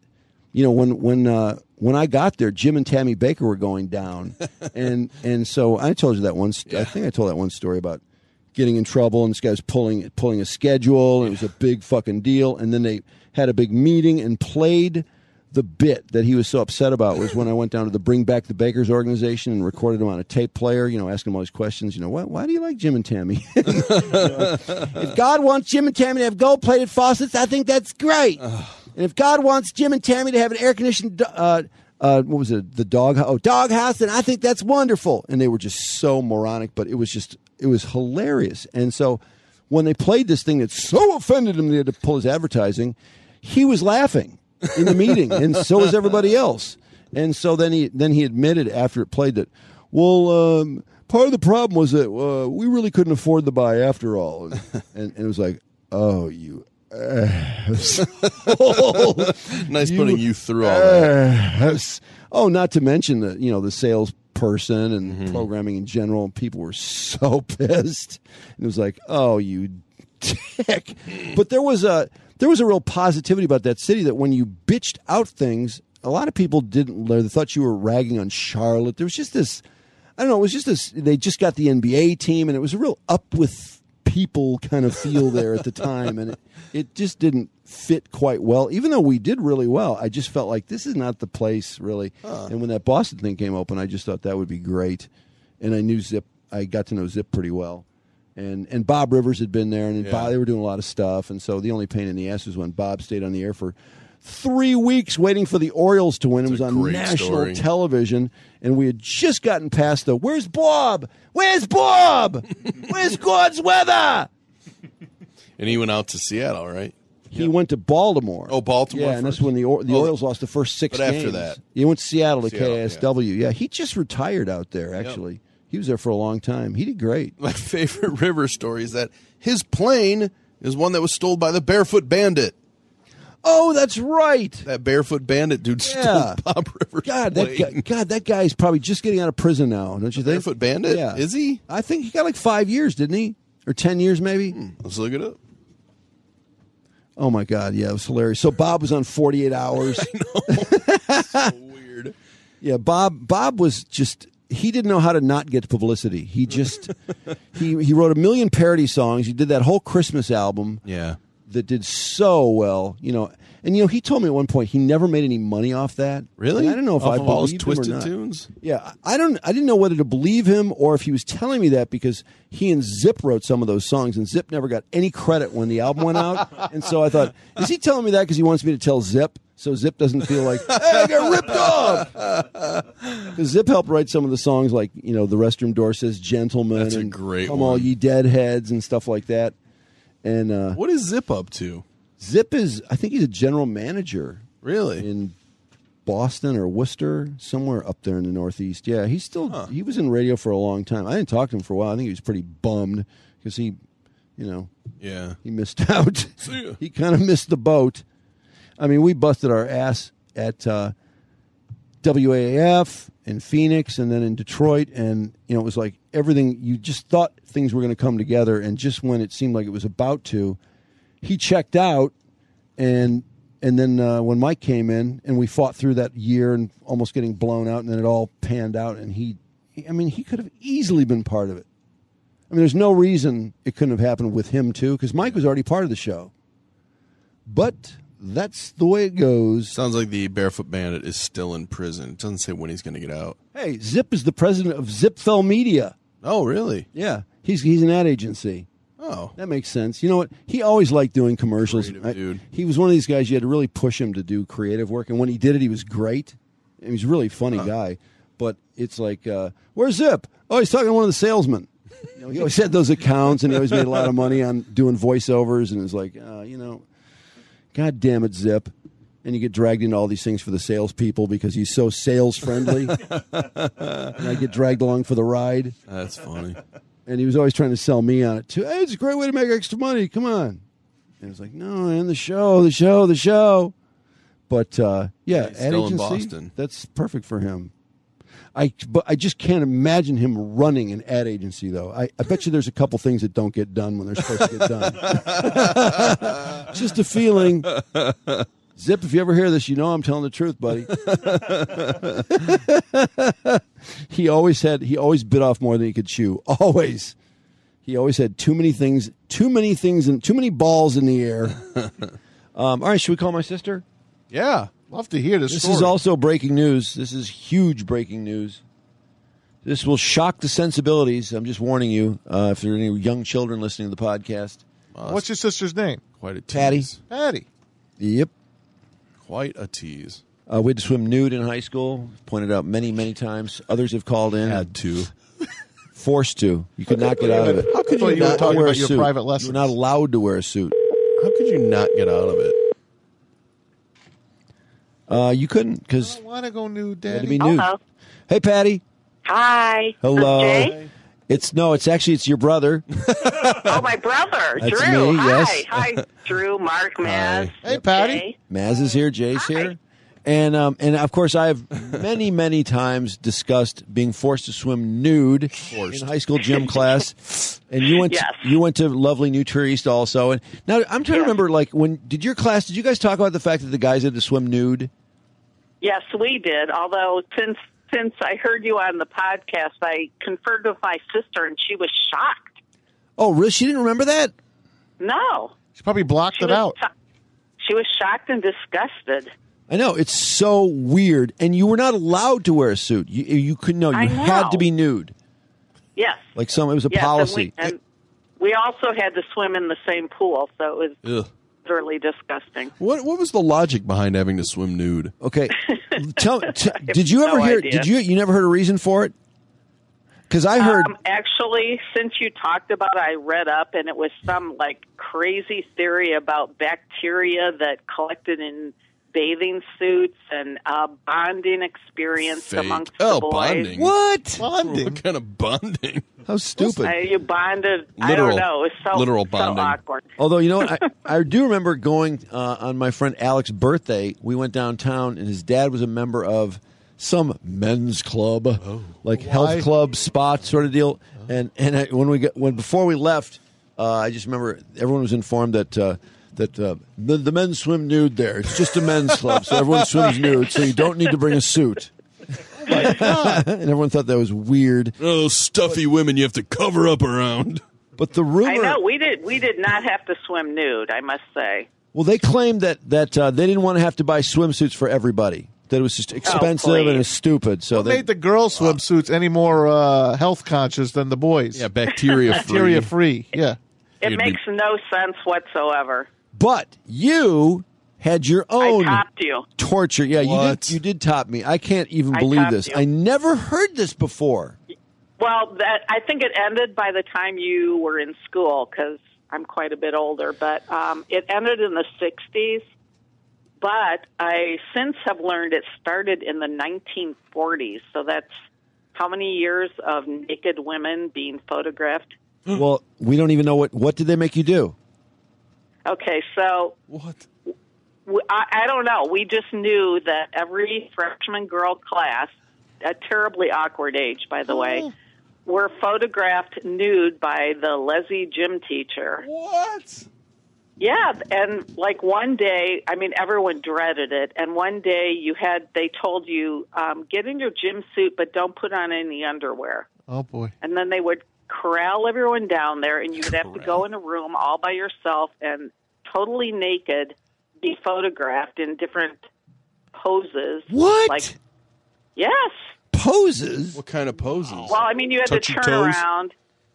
when I got there, Jim and Tammy Baker were going down, and so I told you that once. I think I told that one story about getting in trouble and this guy's pulling a schedule and it was a big fucking deal, and then they had a big meeting and played. The bit that he was so upset about was when I went down to the Bring Back the Bakers organization and recorded him on a tape player, asking him all these questions. Why do you like Jim and Tammy? If God wants Jim and Tammy to have gold-plated faucets, I think that's great. And if God wants Jim and Tammy to have an air-conditioned, the doghouse, then I think that's wonderful. And they were just so moronic, but it was hilarious. And so when they played this thing that so offended him they had to pull his advertising, he was laughing in the meeting, and so was everybody else. And so then he admitted after it played that, part of the problem was that we really couldn't afford the buy after all. And it was like, oh, you Nice putting you through all that. Not to mention the salesperson and programming in general. People were so pissed. It was like, oh, you dick. But there was a real positivity about that city that when you bitched out things, a lot of people didn't. They thought you were ragging on Charlotte. There was just this. I don't know. It was just this. They just got the NBA team, and it was a real up with people kind of feel there at the time, and it just didn't fit quite well. Even though we did really well, I just felt like this is not the place really. And when that Boston thing came open, I just thought that would be great. And I knew Zip. I got to know Zip pretty well, and Bob Rivers had been there, and they were doing a lot of stuff. And so the only pain in the ass was when Bob stayed on the air for 3 weeks waiting for the Orioles to win. It was on national television, and we had just gotten past the "Where's Bob? Where's Bob? Where's God's weather?" And he went out to Seattle, right? He went to Baltimore. Oh, Baltimore. Yeah, and that's when the Orioles lost the first 6 games. But after that, he went to Seattle to KSW. Yeah, he just retired out there. Actually, he was there for a long time. He did great. My favorite River story is that his plane is one that was stolen by the Barefoot Bandit. Oh, that's right. That Barefoot Bandit dude stole Bob Rivers' plane. That guy's probably just getting out of prison now, don't you think? Barefoot Bandit? Yeah. Is he? I think he got like 5 years, didn't he? Or 10 years, maybe? Let's look it up. Oh, my God. Yeah, it was hilarious. So Bob was on 48 Hours. I know. So weird. Yeah, Bob was just... He didn't know how to not get publicity. He just... he wrote 1 million parody songs. He did that whole Christmas album. Yeah. That did so well, And he told me at one point he never made any money off that. Really? And I don't know if I believed him or Twisted not. Tunes? Yeah, I didn't know whether to believe him or if he was telling me that because he and Zip wrote some of those songs, and Zip never got any credit when the album went out. And so I thought, is he telling me that because he wants me to tell Zip so Zip doesn't feel like, hey, I got ripped off? Because Zip helped write some of the songs like the restroom door says "Gentleman" That's a and great "Come one. All Ye Deadheads" and stuff like that. And what is Zip up to? Zip I think he's a general manager. Really? In Boston or Worcester, somewhere up there in the Northeast. Yeah, he's still, he was in radio for a long time. I didn't talk to him for a while. I think he was pretty bummed because he missed out. He kind of missed the boat. I mean, we busted our ass at WAAF in Phoenix and then in Detroit. And, it was like everything, you just thought things were going to come together. And just when it seemed like it was about to, he checked out, and then when Mike came in, and we fought through that year and almost getting blown out, and then it all panned out, and he could have easily been part of it. I mean, there's no reason it couldn't have happened with him too, because Mike was already part of the show. But that's the way it goes. Sounds like the Barefoot Bandit is still in prison. It doesn't say when he's going to get out. Hey, Zip is the president of Zipfel Media. Oh, really? Yeah, he's an ad agency. Oh. That makes sense. You know what? He always liked doing commercials. Dude. He was one of these guys you had to really push him to do creative work. And when he did it, he was great. And he's a really funny guy. But it's like, where's Zip? Oh, he's talking to one of the salesmen. He always had those accounts, and he always made a lot of money on doing voiceovers. And it's like, God damn it, Zip. And you get dragged into all these things for the salespeople because he's so sales-friendly. And I get dragged along for the ride. That's funny. And he was always trying to sell me on it, too. Hey, it's a great way to make extra money. Come on. And it was like, no, man, the show. But, ad still agency, in Boston. That's perfect for him. But I just can't imagine him running an ad agency, though. I bet you there's a couple things that don't get done when they're supposed to get done. Just a feeling. Zip, if you ever hear this, I'm telling the truth, buddy. He always bit off more than he could chew. Always. He always had too many things, and too many balls in the air. All right, should we call my sister? Yeah. Love to hear this story. This is also breaking news. This is huge breaking news. This will shock the sensibilities. I'm just warning you, if there are any young children listening to the podcast. What's your sister's name? Quite a Patty. tease. Patty. Yep. Quite a tease. We had to swim nude in high school. Pointed out many, many times. Others have called in. Had to. Forced to. You could not get out of it. How could you not talk about your private lessons? You're not allowed to wear a suit. How could you not get out of it? You couldn't because I don't want to go nude, Daddy. You had to be nude. Hello. Hey, Patty. Hi. Hello. Jay? It's your brother. Oh, my brother, That's Drew. me, Hi. yes. Hi. Drew, Mark, Maz. Hey, Patty. Jay. Maz is here. Jay's here. And of course, I have many, many times discussed being forced to swim nude in high school gym class. And you went to lovely New Trier East also. And now I'm trying to remember, like, did you guys talk about the fact that the guys had to swim nude? Yes, we did. Although since I heard you on the podcast, I conferred with my sister, and she was shocked. Oh, really? She didn't remember that? No. She probably blocked it out. She was shocked and disgusted. I know, it's so weird, and you were not allowed to wear a suit. You couldn't. No, you had to be nude. Yes, like it was a policy. And we also had to swim in the same pool, so it was literally disgusting. What was the logic behind having to swim nude? Okay, did you ever hear? Idea. You never heard a reason for it? Because I heard actually, since you talked about it, I read up, and it was some like crazy theory about bacteria that collected in bathing suits and bonding experience amongst the boys. Bonding. What? Bonding? What kind of bonding? How stupid. You bonded. I don't know. It's so literal bonding. So awkward. Although, you know what? I do remember going on my friend Alex's birthday. We went downtown, and his dad was a member of some men's club, health club, spot sort of deal. And before we left, I just remember everyone was informed that the men swim nude there. It's just a men's club, so everyone swims nude, so you don't need to bring a suit. Oh my God. And everyone thought that was weird. Oh, stuffy women you have to cover up around. But the rumor... I know, we did not have to swim nude, I must say. Well, they claimed that they didn't want to have to buy swimsuits for everybody. That it was just expensive and it's stupid. So they made the girls' swimsuits any more health conscious than the boys. Yeah, bacteria free. Bacteria free, yeah. It makes no sense whatsoever. But you had your own torture. Yeah, you did top me. I can't even believe this. I never heard this before. Well, I think it ended by the time you were in school, because I'm quite a bit older. But it ended in the 60s. But I since have learned it started in the 1940s. So that's how many years of naked women being photographed? Well, we don't even know what did they make you do? Okay, so what? I don't know. We just knew that every freshman girl class, a terribly awkward age, by the way, were photographed nude by the Leslie gym teacher. What? Yeah, and like one day, I mean, everyone dreaded it, and one day they told you, get in your gym suit, but don't put on any underwear. Oh, boy. And then they would corral everyone down there, and you would have to go in a room all by yourself and totally naked be photographed in different poses. What? Yes. Poses? What kind of poses? Well, I mean, you had to turn around.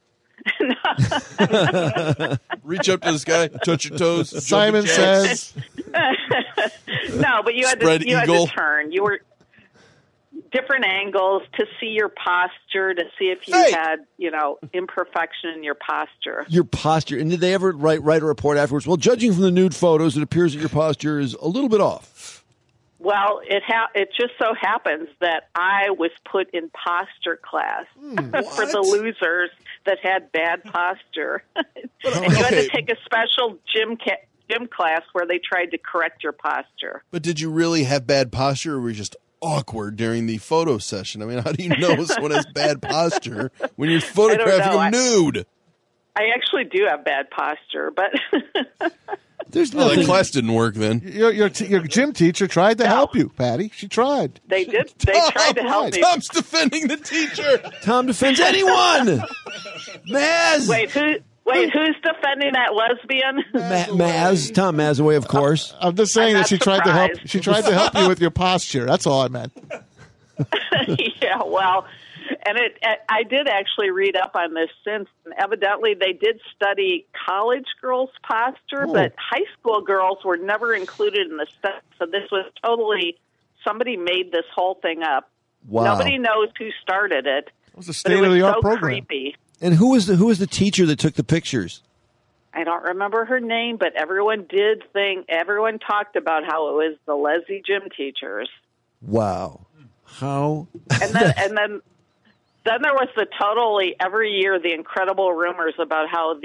Reach up to this guy, touch your toes. Simon says. No, but you had to turn. You were different angles to see your posture, to see if you had, imperfection in your posture. Your posture. And did they ever write a report afterwards? Well, judging from the nude photos, it appears that your posture is a little bit off. Well, it just so happens that I was put in posture class for the losers that had bad posture. And you had to take a special gym class where they tried to correct your posture. But did you really have bad posture, or were you just awkward during the photo session? I mean, how do you know someone has bad posture when you're photographing them nude? I actually do have bad posture, but... There's nothing. The class didn't work then. Your gym teacher tried to help you, Patty. She tried. They did. They tried to help me. Tom's defending the teacher. Tom defends anyone. Maz. Wait, who's defending that lesbian? Maz. Tom Mazaway, of course. I'm just saying that she tried to help. She tried to help you with your posture. That's all I meant. Yeah, well, and I did actually read up on this since. And evidently, they did study college girls' posture, but high school girls were never included in the study. So this was totally somebody made this whole thing up. Wow. Nobody knows who started it. It was a state-of-the-art program. Creepy. And who was the teacher that took the pictures? I don't remember her name, but everyone talked about how it was the Leslie gym teachers. Wow. How? And then there was every year the incredible rumors about how the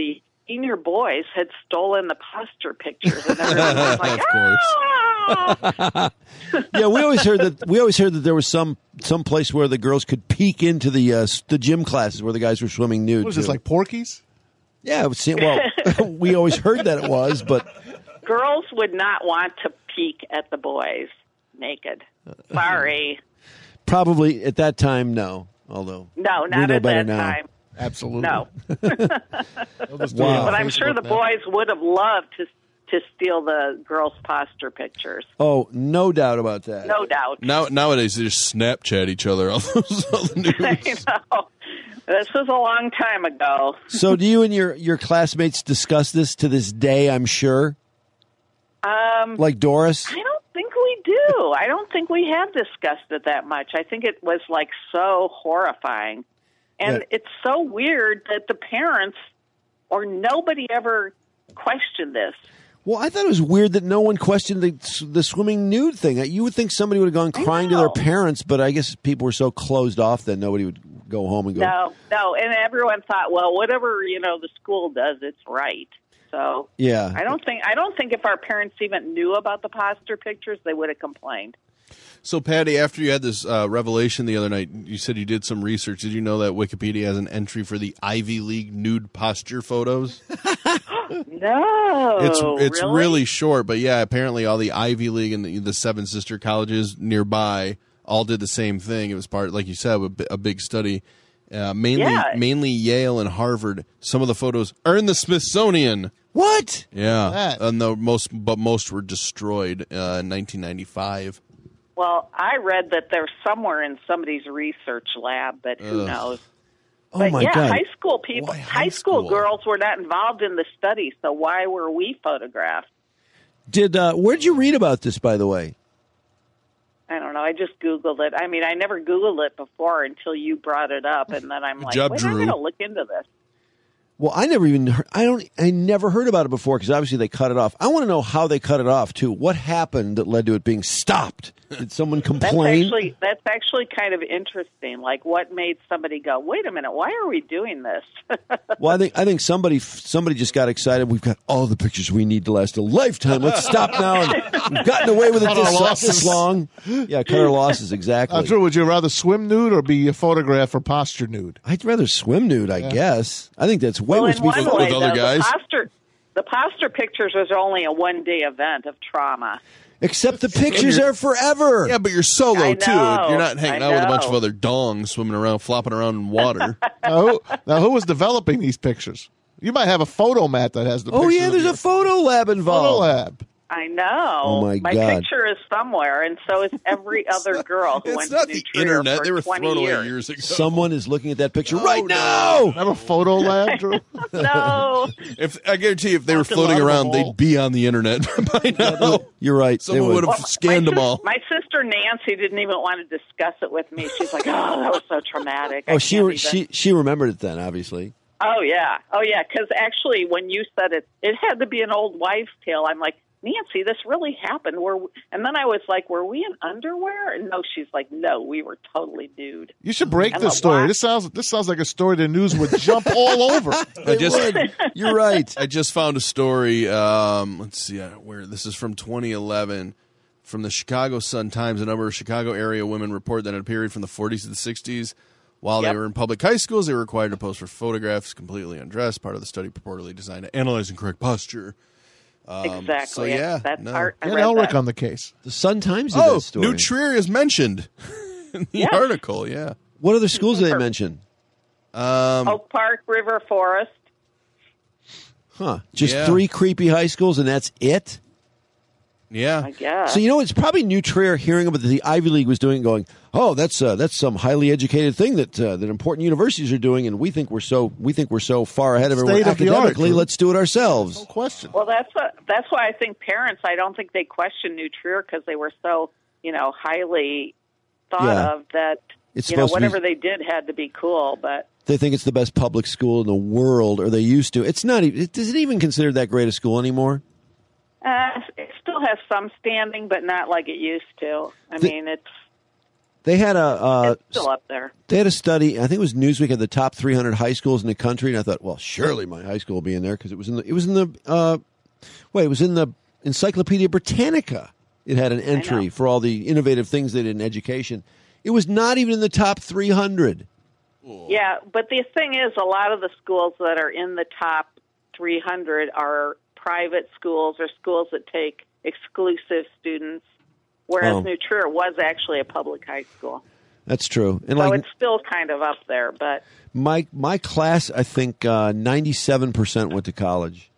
senior boys had stolen the posture pictures, and everyone was like, Of course. "Ah!" Yeah, we always heard that there was some place where the girls could peek into the gym classes where the guys were swimming nude. What was this, too. like Porky's? Yeah, well, we always heard that it was, but Girls would not want to peek at the boys naked. Sorry. probably at that time, no. Although No, we not know at better that now. time. Absolutely. No. Wow. But I'm sure the boys would have loved to steal the girls' posture pictures. Oh, no doubt about that. No doubt. Nowadays, they just Snapchat each other all the news. I know. This was a long time ago. So, do you and your classmates discuss this to this day? I'm sure. Like Doris. I don't think we do. I don't think we have discussed it that much. I think it was like so horrifying. And it's so weird that the parents or nobody ever questioned this. Well, I thought it was weird that no one questioned the swimming nude thing. You would think somebody would have gone crying to their parents, but I guess people were so closed off that nobody would go home and go. No, and everyone thought, well, whatever the school does, it's right. So yeah, I don't think if our parents even knew about the posture pictures, they would have complained. So, Patty, after you had this revelation the other night, you said you did some research. Did you know that Wikipedia has an entry for the Ivy League nude posture photos? No, it's really short, but yeah, apparently all the Ivy League and the seven sister colleges nearby all did the same thing. It was part, like you said, a big study. Mainly Yale and Harvard. Some of the photos are in the Smithsonian. What? Yeah, and most were destroyed in 1995. Well, I read that they're somewhere in somebody's research lab, but who knows? Oh but my yeah, God. high school people, high school girls were not involved in the study, so why were we photographed? Where'd you read about this, by the way? I don't know. I just Googled it. I mean, I never Googled it before until you brought it up, and then I'm like, job, wait, I'm Drew. going to look into this. Well, I never heard about it before because obviously they cut it off. I want to know how they cut it off too. What happened that led to it being stopped? Did someone complain? That's actually kind of interesting. Like, what made somebody go, wait a minute, why are we doing this? Well, I think somebody just got excited. We've got all the pictures we need to last a lifetime. Let's stop now. And we've gotten away with it this long. Yeah, cut our losses, exactly. Drew, would you rather swim nude or be photographed for posture nude? I'd rather swim nude, I guess. I think that's way well, worse in to be one way, with other guys. The posture pictures was only a one-day event of trauma. Except the pictures are forever. Yeah, but you're solo, I too. know, You're not hanging I out with a bunch know. of other dongs swimming around, flopping around in water. Now, who was developing these pictures? You might have a photo mat that has the pictures. Yeah, there's a photo lab involved. Photo lab. I know. Oh, my God. picture is somewhere, and so is every other girl who went to New Trier Internet. for They were 20 thrown away years. years ago. Someone is looking at that picture right now. Have a photo lab, Drew? No. I guarantee you, if they were floating around, they'd be on the internet by now. You're right. Someone would have scanned them all. My sister Nancy didn't even want to discuss it with me. She's like, "Oh, that was so traumatic." I Oh, can't she remembered it then, obviously. Oh yeah. Because actually, when you said it had to be an old wives' tale. I'm like, Nancy, this really happened. And then I was like, were we in underwear? And no, she's like, no, we were totally nude. You should break I'm this like, story. "What?" This sounds like a story the news would jump all over. You're right. I just found a story. Let's see where this is from 2011 from the Chicago Sun-Times. A number of Chicago area women report that in a period from the 40s to the 60s, while they were in public high schools, they were required to pose for photographs completely undressed. Part of the study purportedly designed to analyze and correct posture. Exactly. So yeah, That's no. part. I Get read Elric that. on the case. The Sun-Times did that story. New Trier is mentioned in the article. Yeah. What other schools did they mention? Oak Park, River Forest. Huh. Just 3 creepy high schools, and that's it? Yeah. I guess. So, it's probably New Trier hearing about the Ivy League was doing, going, oh, that's some highly educated thing that important universities are doing, and we think we're so far ahead of everyone State of the art, academically. Drew. Let's do it ourselves. No question. Well, that's why I think parents. I don't think they questioned New Trier because they were so highly thought of that. It's supposed to be- whatever they did had to be cool, but. They think it's the best public school in the world, or they used to. It's not. Is it even considered that great a school anymore? It still has some standing, but not like it used to. I mean, it's. They had a It's still up there. They had a study. I think it was Newsweek had the top 300 high schools in the country, and I thought, well, surely my high school will be in there because it was in the Encyclopedia Britannica. It had an entry for all the innovative things they did in education. It was not even in the top 300. Yeah, but the thing is, a lot of the schools that are in the top 300 are private schools or schools that take exclusive students, whereas New Trier was actually a public high school. That's true. And so it's still kind of up there, but my class, I think 97% went to college.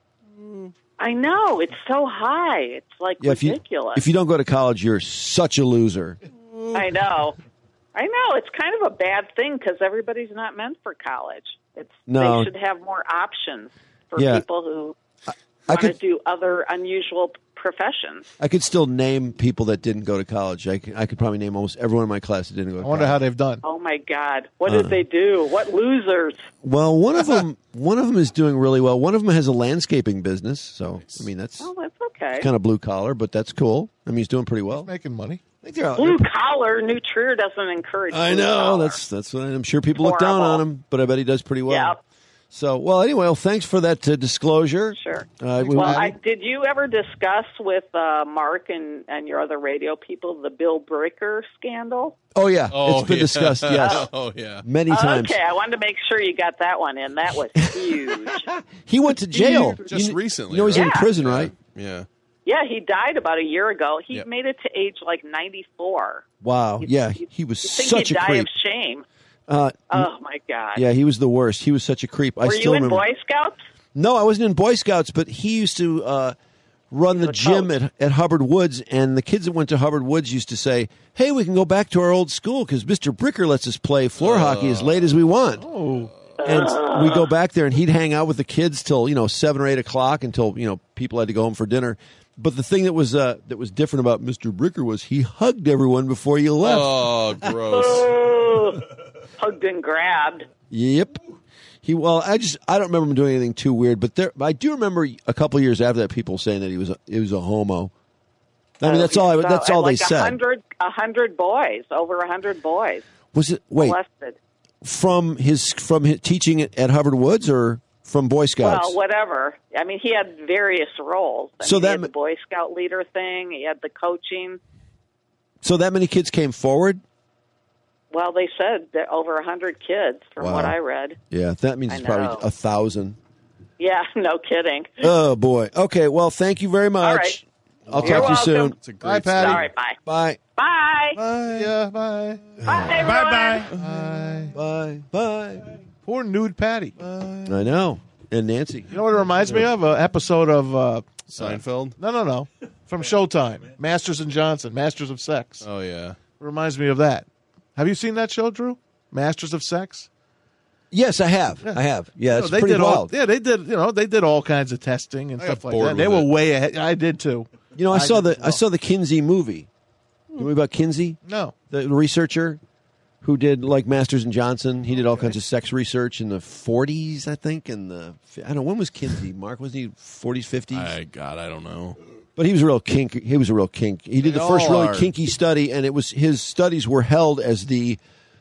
I know, it's so high. It's like ridiculous. If you don't go to college, you're such a loser. I know. It's kind of a bad thing because everybody's not meant for college. They should have more options for people who want to do other unusual professions. I could still name people that didn't go to college. I could probably name almost everyone in my class that didn't go to college. I wonder how they've done. Oh, my God. What did they do? What losers? Well, one of them is doing really well. One of them has a landscaping business. So, I mean, that's okay. Kind of blue collar, but that's cool. I mean, he's doing pretty well. He's making money. Blue collar, New Trier doesn't encourage. I know that's what I'm sure people look down on him, but I bet he does pretty well. Yep. So, well, anyway, thanks for that disclosure. Sure. Well, did you ever discuss with Mark and your other radio people the Bill Bricker scandal? Oh yeah, it's been discussed. Yes. Oh yeah, many times. Okay, I wanted to make sure you got that one in. That was huge. He went to jail just recently. You know, he's in prison, right? Yeah. Yeah, he died about a year ago. He made it to age like 94. Wow. He was such a die creep. of shame. Oh my God. Yeah, he was the worst. He was such a creep. Were you in Boy Scouts? No, I wasn't in Boy Scouts, but he used to run the gym at Hubbard Woods, and the kids that went to Hubbard Woods used to say, hey, we can go back to our old school because Mr. Bricker lets us play floor hockey as late as we want. Oh. And we go back there, and he'd hang out with the kids till 7 or 8 o'clock until people had to go home for dinner. But the thing that was different about Mr. Bricker was he hugged everyone before you left. Oh, gross! Hugged and grabbed. Yep. I don't remember him doing anything too weird, but I do remember a couple of years after that, people saying that he was a homo. I mean, that's all they said. 100 boys, over 100 boys. Was it molested from his teaching at Hubbard Woods or from Boy Scouts? Well, whatever. I mean, he had various roles. He had the Boy Scout leader thing. He had the coaching. So that many kids came forward? Well, they said that over 100 kids, from what I read. Yeah, that means it's probably 1,000. Yeah, no kidding. Oh, boy. Okay, well, thank you very much. All right. I'll talk to you soon. It's a great Patty. All right, bye. Bye. Bye. Bye. Yeah, bye. Bye, everyone. Bye. Bye. Poor nude Patty. I know. And Nancy. You know what it reminds me of? An episode of Seinfeld? No. From Showtime. Masters and Johnson. Masters of Sex. Oh, yeah. It reminds me of that. Have you seen that show, Drew? Masters of Sex? Yes, I have. Yeah. I have. Yeah, it's they pretty did wild. they did. They did all kinds of testing and stuff like bored that. They with were it. way ahead. I did too. I saw the Kinsey movie. You know about Kinsey? No. The researcher who did like Masters and Johnson. He did all kinds of sex research in the 40s, I think. I don't know, when was Kinsey? Mark, wasn't he 40s, 50s? I don't know. But he was a real kink. He was a real kink. He did the first really kinky study, and his studies were held as they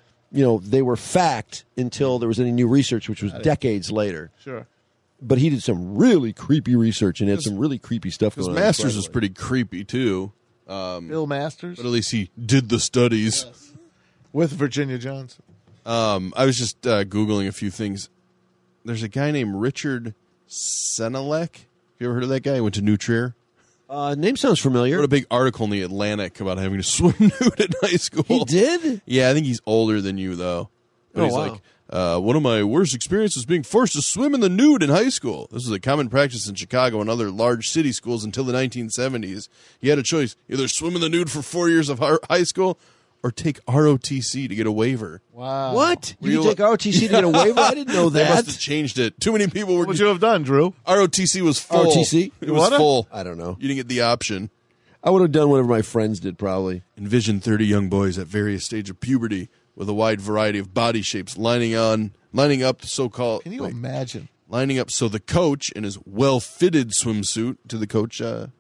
were fact until there was any new research, which was decades later. Sure. But he did some really creepy research and had some really creepy stuff going on. Because Masters was pretty creepy, too. Bill Masters? But at least he did the studies. Yes. With Virginia Johnson. I was just Googling a few things. There's a guy named Richard Senelek. Have you ever heard of that guy? He went to New Trier. Name sounds familiar. Wrote a big article in the Atlantic about having to swim nude in high school. He did? Yeah, I think he's older than you, though. But he's like, one of my worst experiences was being forced to swim in the nude in high school. This was a common practice in Chicago and other large city schools until the 1970s. You had a choice. Either swim in the nude for 4 years of high school or take ROTC to get a waiver. Wow. What? You take ROTC to get a waiver? I didn't know that. They must have changed it. Too many people were... What would you have done, Drew? ROTC was full. ROTC? It was full. I don't know. You didn't get the option. I would have done whatever my friends did, probably. Envision 30 young boys at various stages of puberty with a wide variety of body shapes lining up the so-called... Can you imagine? Lining up so the coach in his well-fitted swimsuit, did the coach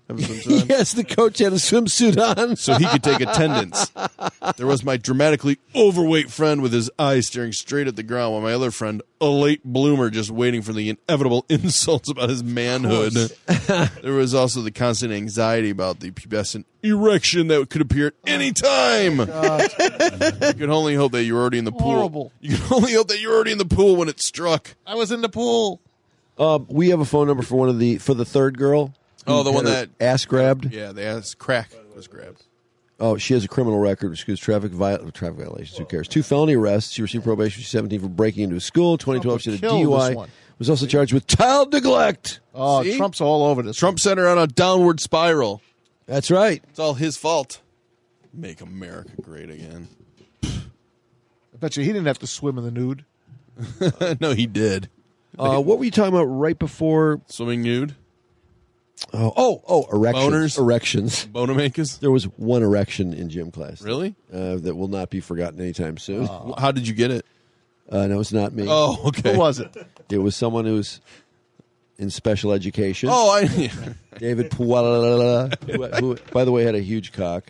have a swimsuit on? Yes, the coach had a swimsuit on. So he could take attendance. There was my dramatically overweight friend with his eyes staring straight at the ground, while my other friend, a late bloomer, just waiting for the inevitable insults about his manhood. There was also the constant anxiety about the pubescent erection that could appear at any time. You could only hope that you were already in the pool. Horrible. You could only hope that you were already in the pool when it struck. I was in the pool. We have a phone number for for the third girl. Oh, the who one had her that ass grabbed. Yeah, the ass crack was grabbed. Oh, she has a criminal record. Excuse traffic violations. Who cares? 2 felony arrests. She received probation. She's 17 for breaking into a school. 2012, she had a killed this DUI. one. Was also charged with child neglect. Oh, See? Trump's all over this. Trump sent her on a downward spiral. That's right. It's all his fault. Make America great again. I bet you he didn't have to swim in the nude. No, he did. What were you talking about right before? Swimming nude? Oh, erections. Boners? Erections. Bonomakers? There was one erection in gym class. Really? That will not be forgotten anytime soon. How did you get it? No, it's not me. Oh, okay. Who was it? It was someone who's in special education. Oh, David Puala, who, by the way, had a huge cock.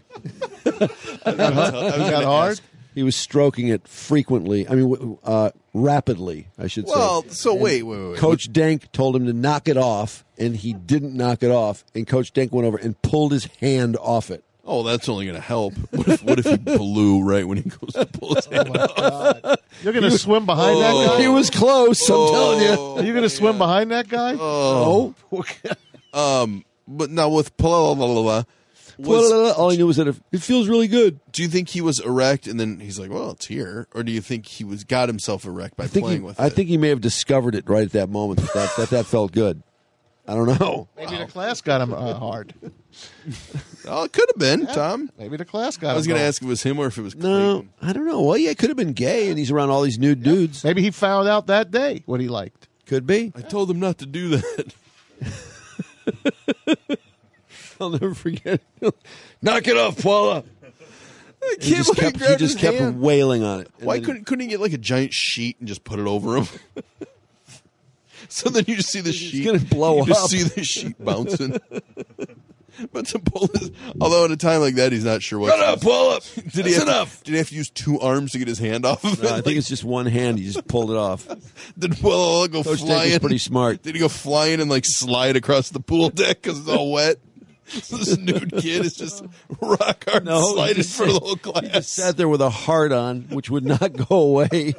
Got hard? He was stroking it frequently. I mean, rapidly, I should say. Well, so And wait. Coach Denk told him to knock it off, and he didn't knock it off. And Coach Denk went over and pulled his hand off it. Oh, that's only going to help. What if he blew right when he goes to pull his hand off? You're going to swim behind that guy? He was close, I'm telling you. Are you going to swim behind that guy? Oh. But now with Palala, all I knew was that it feels really good. do you think he was erect and then he's like, well, it's here? Or do you think he got himself erect by playing with it? I think he may have discovered it right at that moment that felt good. I don't know. Maybe the class got him hard. Oh, it could have been, Tom. Maybe the class got him I was going to hard. ask if it was him or if it was No, Clayton. I don't know. Well, yeah, it could have been gay, and he's around all these nude dudes. Maybe he found out that day what he liked. Could be. I told him not to do that. I'll never forget. Knock it off, Paula. He He just kept wailing on it. And Why then- couldn't he get like a giant sheet and just put it over him? So then you just see the sheet. gonna blow you just up. see the sheet bouncing. But to pull this, although at a time like that, he's not sure what. Shut up, pull up. Did he That's have enough. did he have to use 2 arms to get his hand off of it? No, I think it's just one hand. He just pulled it off. Did Paula go Coach Denk flying? was pretty smart. Did he go flying and like slide across the pool deck because it's all wet? So this nude kid is just rock hard sliding for the whole class. He just sat there with a heart on, which would not go away.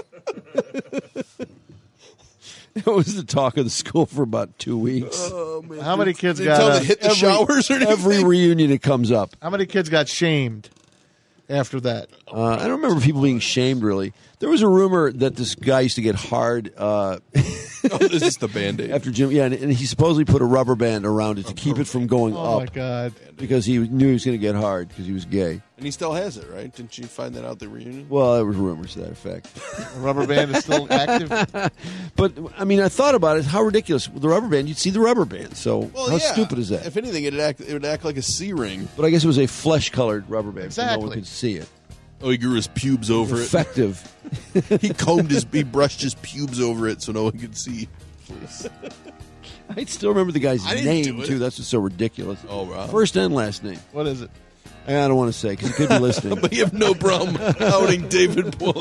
It was the talk of the school for about 2 weeks. Oh, man. How many kids Did got tell them to hit the showers or anything? Every reunion it comes up. How many kids got shamed after that? I don't remember people being shamed, really. There was a rumor that this guy used to get hard This is the Band-Aid. after gym. Yeah, and he supposedly put a rubber band around it to keep it from going Oh, my up God. because he knew he was going to get hard because he was gay. And he still has it, right? Didn't you find that out at the reunion? Well, there was rumors to that effect. The rubber band is still active? But, I mean, I thought about it. How ridiculous. With the rubber band, you'd see the rubber band. So Well, how yeah. stupid is that? If anything, it would act like a C-ring. But I guess it was a flesh-colored rubber band, so no one Exactly. could see it. Oh, he grew his pubes over Effective. it. He brushed his pubes over it so no one could see. I still remember the guy's I didn't name, do it. too. That's what's so ridiculous. Oh, wow. First and last name. What is it? I don't want to say because he could be listening. But you have no problem outing David. Well,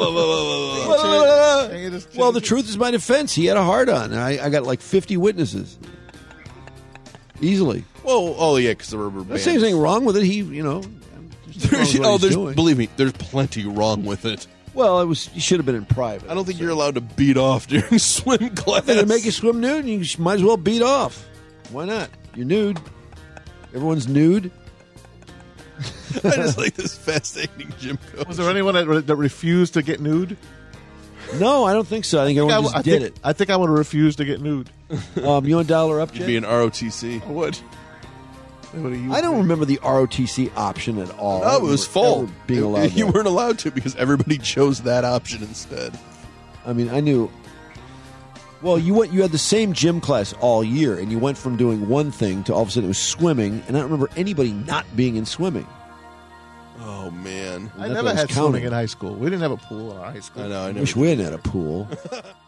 the truth is my defense. He had a hard on. I got like 50 witnesses. Easily. Whoa, oh yeah, because the rubber band. I'm not saying there's anything wrong with it. He, you know. Believe me, there's plenty wrong with it. Well, he should have been in private. I don't think you're allowed to beat off during swim class. They make you swim nude, you might as well beat off. Why not? You're nude. Everyone's nude. I just like this fast-acting gym coach. Was there anyone that refused to get nude? No, I don't think so. I think everyone just did it. I think I would have refused to get nude. You want $1 up, You'd Jay? be an ROTC. I would. I don't remember the ROTC option at all. No, it was full. Being allowed You that. weren't allowed to because everybody chose that option instead. I mean, I knew. Well, you had the same gym class all year, and you went from doing one thing to all of a sudden it was swimming, and I don't remember anybody not being in swimming. Oh man, I never had swimming in high school. We didn't have a pool in our high school. I know. I wish we hadn't had a pool.